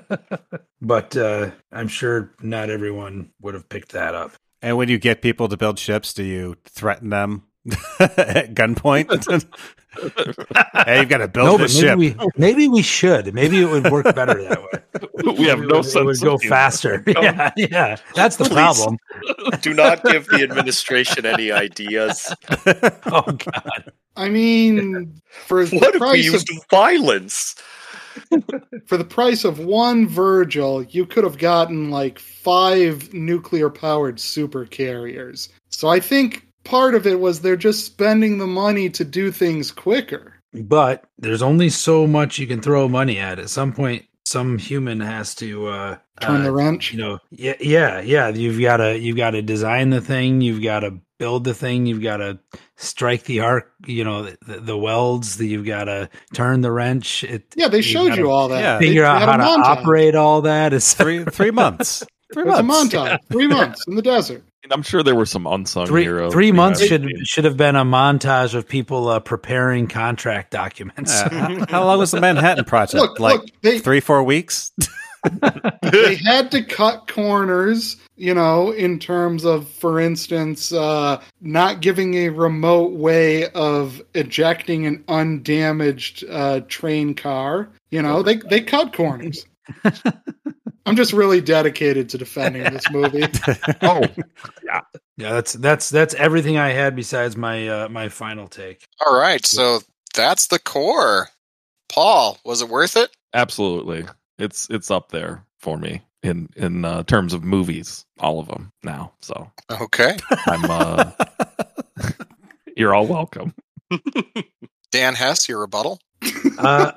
But uh, I'm sure not everyone would have picked that up. And when you get people to build ships, do you threaten them at gunpoint? Hey, you've got to build no, this maybe ship. We, maybe we should. Maybe it would work better that way. We have no it, sense. It would go faster. Yeah, yeah. That's the Please, problem. Do not give the administration any ideas. Oh God. I mean, for the what if price we used of violence? For the price of one Virgil, you could have gotten like five nuclear-powered super carriers. So I think part of it was they're just spending the money to do things quicker. But there's only so much you can throw money at. At some point, some human has to uh, turn uh, the wrench. You know, yeah, yeah, yeah. You've got to you've got to design the thing. You've got to build the thing. You've got to strike the arc. You know, the, the welds. That you've got to turn the wrench. It, yeah, they showed you all that. Yeah. Figure they, out they how to montage. operate all that. It's three three months. Three There's months. a montage. Yeah. Three months in the desert. And I'm sure there were some unsung three, heroes. Three months should should have been a montage of people uh, preparing contract documents. Uh, how, how long was the Manhattan Project? Look, like look, they, three, four weeks? They had to cut corners, you know, in terms of, for instance, uh, not giving a remote way of ejecting an undamaged uh, train car. You know, they they cut corners. I'm just really dedicated to defending this movie. Oh, yeah, yeah. That's that's that's everything I had besides my uh, my final take. All right, so that's the core. Paul, was it worth it? Absolutely. It's it's up there for me in in uh, terms of movies, all of them now. So okay, I'm. Uh, you're all welcome. Dan Hess, your rebuttal. Uh,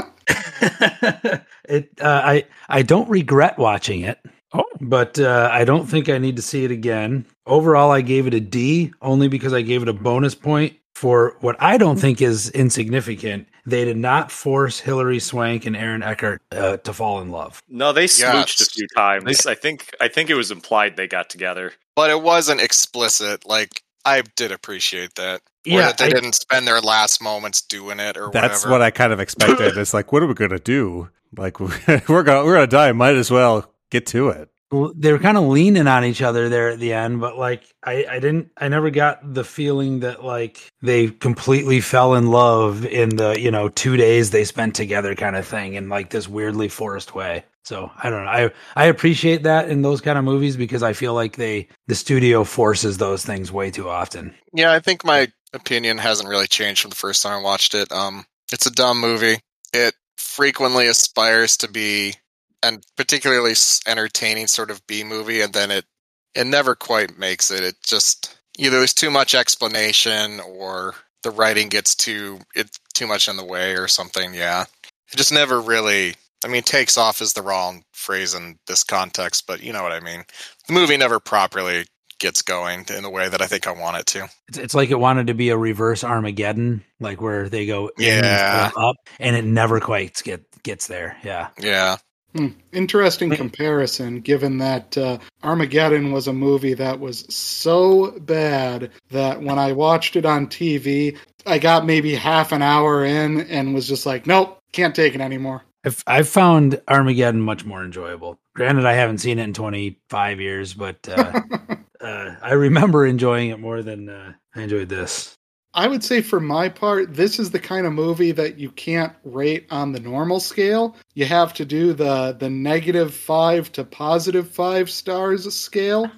it. Uh, I I don't regret watching it. Oh, but uh, I don't think I need to see it again. Overall, I gave it a D only because I gave it a bonus point for what I don't think is insignificant. They did not force Hilary Swank and Aaron Eckhart uh, to fall in love. No, they smooched yes. a few times. I think I think it was implied they got together. But it wasn't explicit. Like, I did appreciate that. Or yeah, that they I, didn't spend their last moments doing it or That's whatever. what I kind of expected. It's like, what are we going to do? Like, we're going we're gonna die. Might as well get to it. They were kind of leaning on each other there at the end, but like I, I didn't, I never got the feeling that like they completely fell in love in the, you know, two days they spent together kind of thing in like this weirdly forced way. So I don't know. I, I appreciate that in those kind of movies because I feel like they, the studio forces those things way too often. Yeah. I think my opinion hasn't really changed from the first time I watched it. Um, it's a dumb movie. It frequently aspires to be, and particularly entertaining sort of B movie, and then it it never quite makes it. It just either there's too much explanation or the writing gets too it's too much in the way or something. Yeah, it just never really. I mean, takes off is the wrong phrase in this context, but you know what I mean. The movie never properly gets going in the way that I think I want it to. It's, it's like it wanted to be a reverse Armageddon, like where they go yeah up, and it never quite get gets there. Yeah, yeah. Hmm. Interesting comparison, given that uh, Armageddon was a movie that was so bad that when I watched it on T V, I got maybe half an hour in and was just like, nope, can't take it anymore. I've, I've found Armageddon much more enjoyable. Granted, I haven't seen it in twenty-five years, but uh, uh, I remember enjoying it more than uh, I enjoyed this. I would say for my part, this is the kind of movie that you can't rate on the normal scale. You have to do the, the negative five to positive five stars scale.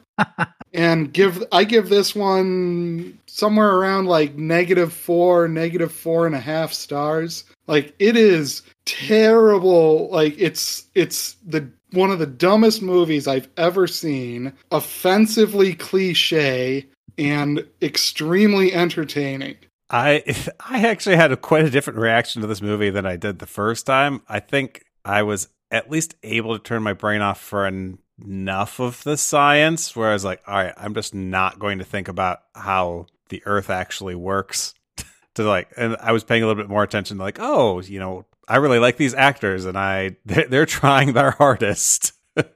And give I give this one somewhere around like negative four, negative four and a half stars. Like, it is terrible. Like, it's it's the one of the dumbest movies I've ever seen. Offensively cliche and extremely entertaining. I I actually had a quite a different reaction to this movie than I did the first time. I think I was at least able to turn my brain off for an, enough of the science where I was like, all right, I'm just not going to think about how the Earth actually works. to like, and I was paying a little bit more attention to like, oh, you know, I really like these actors and I they're, they're trying their hardest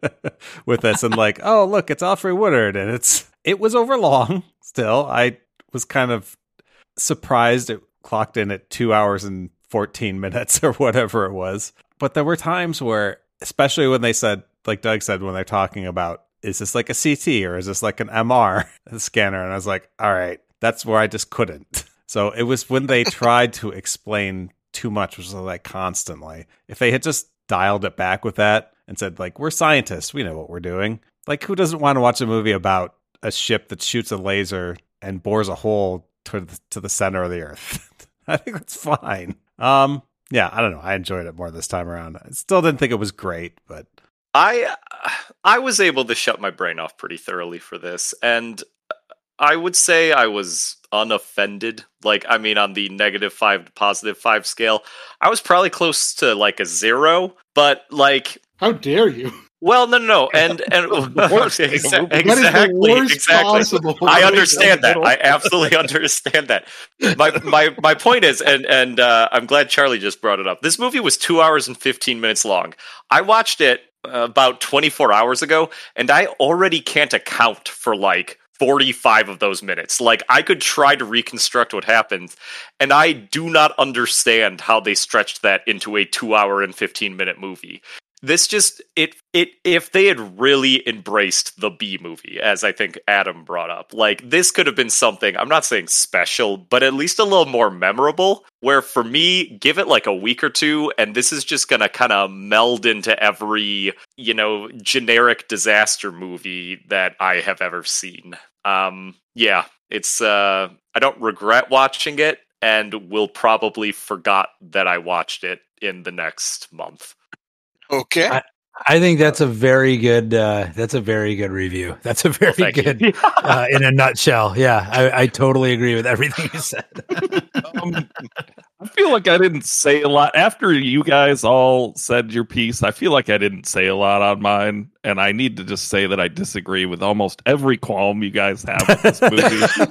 with this, and like, oh, look, it's Alfred Woodard, and it's it was over long. Still, I was kind of surprised it clocked in at two hours and fourteen minutes or whatever it was. But there were times where, especially when they said, like Doug said, when they're talking about, is this like a C T or is this like an M R scanner? And I was like, all right, that's where I just couldn't. So it was when they tried to explain too much, which was like constantly. If they had just dialed it back with that and said, like, we're scientists, we know what we're doing. Like, who doesn't want to watch a movie about a ship that shoots a laser and bores a hole to the, to the center of the Earth? I think that's fine. Um, yeah, I don't know. I enjoyed it more this time around. I still didn't think it was great, but I I was able to shut my brain off pretty thoroughly for this, and I would say I was unoffended. Like, I mean, on the negative five to positive five scale, I was probably close to like a zero, but like, how dare you? Well, no, no, no, and and exa- exactly, exactly. I understand that. I absolutely understand that. My my my point is, and and uh, I'm glad Charlie just brought it up. This movie was two hours and fifteen minutes long. I watched it about twenty-four hours ago, and I already can't account for like forty-five of those minutes. Like, I could try to reconstruct what happened, and I do not understand how they stretched that into a two hour and fifteen minute movie. This just it it if they had really embraced the B movie, as I think Adam brought up, like this could have been something, I'm not saying special, but at least a little more memorable, where for me, give it like a week or two, and this is just gonna kind of meld into every, you know, generic disaster movie that I have ever seen. Um, yeah, it's uh I don't regret watching it, and will probably forgot that I watched it in the next month. Okay. I, I think that's a very good. Uh, that's a very good review. That's a very well, good, uh, in a nutshell. Yeah, I, I totally agree with everything you said. um, I feel like I didn't say a lot after you guys all said your piece. I feel like I didn't say a lot on mine, and I need to just say that I disagree with almost every qualm you guys have with this movie.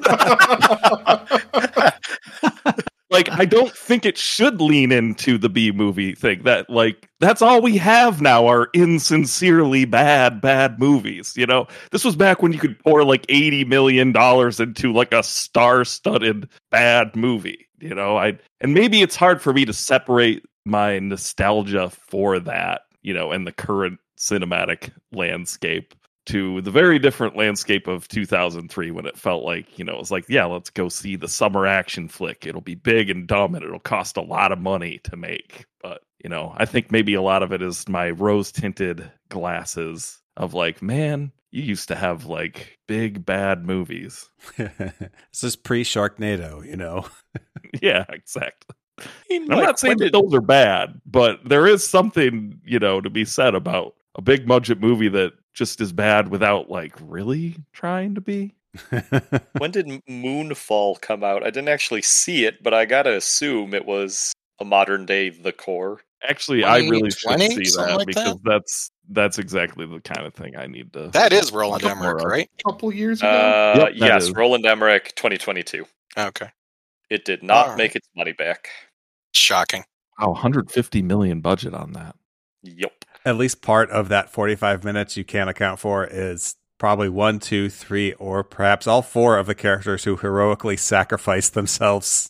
Like, I don't think it should lean into the B movie thing. That, like, that's all we have now are insincerely bad, bad movies. You know, this was back when you could pour like eighty million dollars into like a star-studded bad movie. You know, I and maybe it's hard for me to separate my nostalgia for that, you know, and the current cinematic landscape to the very different landscape of two thousand three when it felt like, you know, it was like, yeah, let's go see the summer action flick. It'll be big and dumb and it'll cost a lot of money to make. But, you know, I think maybe a lot of it is my rose-tinted glasses of like, man, you used to have like big bad movies. This is pre-Sharknado, you know? Yeah, exactly. I'm like, not saying that those are bad, but there is something, you know, to be said about a big budget movie that just is bad without like really trying to be. When did Moonfall come out? I didn't actually see it, but I gotta assume it was a modern day The Core. Actually, I really should see that like because that? that's that's exactly the kind of thing I need to. That is Roland Emmerich, right? A couple years ago. Uh, Yep, that yes, is. Roland Emmerich, twenty twenty-two. Okay. It did not Alright. make its money back. Shocking. Oh, one hundred fifty million budget on that. Yup. At least part of that forty-five minutes you can't account for is probably one, two, three, or perhaps all four of the characters who heroically sacrificed themselves.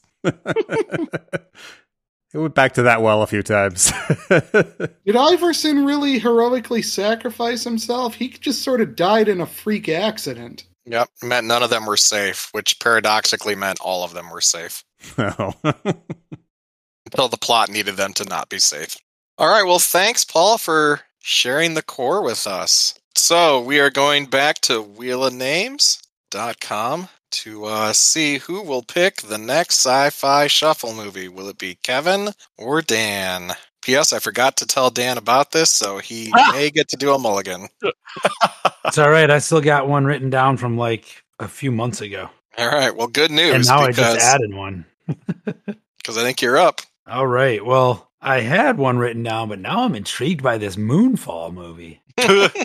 It went back to that well a few times. Did Iverson really heroically sacrifice himself? He just sort of died in a freak accident. Yep. Meant none of them were safe, which paradoxically meant all of them were safe. No. Until the plot needed them to not be safe. All right. Well, thanks, Paul, for sharing the core with us. So we are going back to wheel of names dot com to uh, see who will pick the next sci-fi shuffle movie. Will it be Kevin or Dan? P S. I forgot to tell Dan about this, so he ah! may get to do a mulligan. It's all right. I still got one written down from like a few months ago. All right. Well, good news. And now because, I just added one. Because I think you're up. All right. Well, I had one written down, but now I'm intrigued by this Moonfall movie. The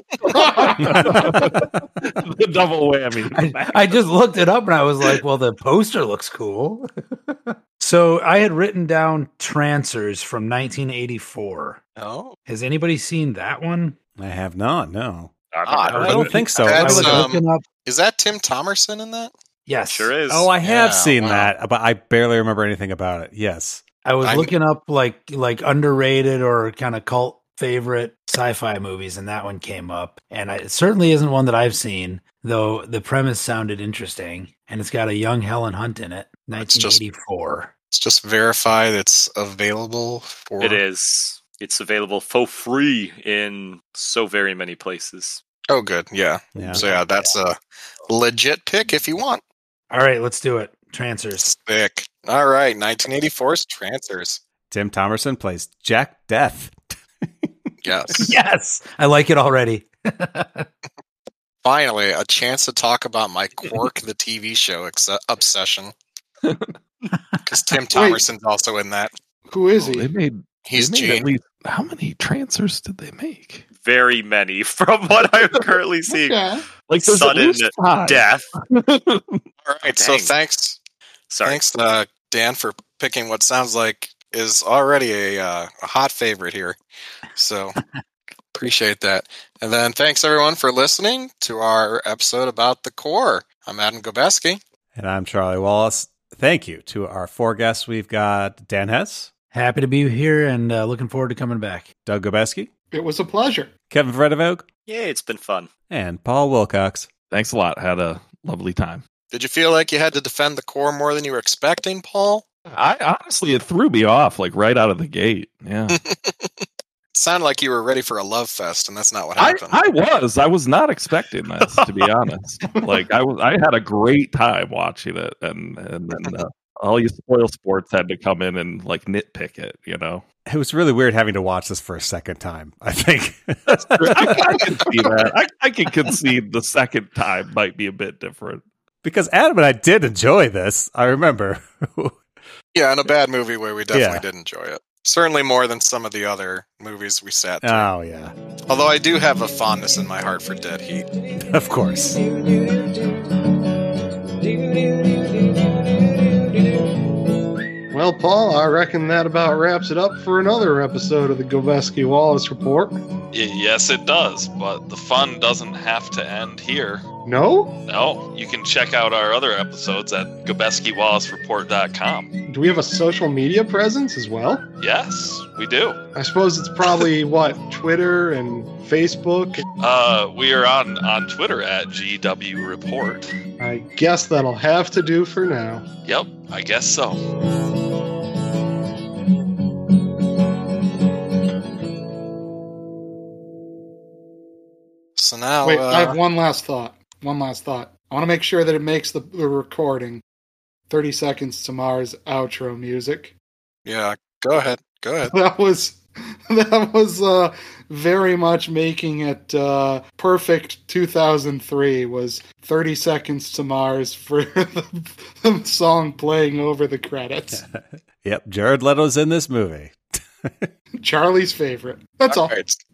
double whammy. I, I just looked it up and I was like, well, the poster looks cool. So I had written down Trancers from nineteen eighty-four. Oh. Has anybody seen that one? I have not, no. Ah, I don't think so. That's, I was um, looking up. Is that Tim Thomerson in that? Yes. Sure is. Oh, I have Yeah, seen wow. that, but I barely remember anything about it. Yes. I was I'm- looking up like like underrated or kind of cult favorite sci-fi movies, and that one came up. And I, it certainly isn't one that I've seen, though the premise sounded interesting. And it's got a young Helen Hunt in it, It's just- nineteen eighty-four. Let's just verify that it's available for. It is. It's available for free in so very many places. Oh, good. Yeah. Yeah. So, yeah, that's a legit pick if you want. All right, let's do it. Trancers. Thick. All right. nineteen eighty-four's Trancers. Tim Thomerson plays Jack Death. Yes. Yes, I like it already. Finally, a chance to talk about my Quark the T V show ex- obsession. Because Tim Thomerson's also in that. Who is Oh, he? they made, He's they made at Gene. least, how many Trancers did they make? Very many from what I'm currently seeing. Okay. Like there's at Sudden least five. death. All right. So Dang. thanks. Sorry. Thanks, uh, Dan, for picking what sounds like is already a, uh, a hot favorite here. So appreciate that. And then thanks, everyone, for listening to our episode about the core. I'm Adam Gobeski. And I'm Charlie Wallace. Thank you to our four guests. We've got Dan Hess, Happy to be here and uh, looking forward to coming back. Doug Gobeski, It was a pleasure. Kevin Vredevogue? Yeah, it's been fun. And Paul Wilcox. Thanks a lot. Had a lovely time. Did you feel like you had to defend the core more than you were expecting, Paul? I honestly, it threw me off, like right out of the gate. Yeah. It sounded like you were ready for a love fest, and that's not what happened. I, I was. I was not expecting this, to be honest. Like I was. I had a great time watching it, and and then uh, all you spoil sports had to come in and like nitpick it. You know, it was really weird having to watch this for a second time. I think I, I can see that. I, I can concede the second time might be a bit different because Adam and I did enjoy this. I remember. Yeah, in a bad movie where we definitely Yeah. did enjoy it. Certainly more than some of the other movies we sat through. Oh, yeah. Although I do have a fondness in my heart for Dead Heat. Of course. Well, Paul, I reckon that about wraps it up for another episode of the Gobeski Wallace Report. Y- yes, it does, but the fun doesn't have to end here. No? No, you can check out our other episodes at Gobeski Wallace Report dot com. Do we have a social media presence as well? Yes, we do. I suppose it's probably, what, Twitter and Facebook? Uh, we are on, on Twitter at G W Report. I guess that'll have to do for now. Yep, I guess so. So now... Wait, uh, I have one last thought. One last thought. I want to make sure that it makes the, the recording thirty Seconds to Mars outro music. Yeah, go ahead. Go ahead. That was that was uh, very much making it uh, perfect. two thousand three was thirty Seconds to Mars for the, the song playing over the credits. Yep, Jared Leto's in this movie. Charlie's favorite. That's all. all. Right.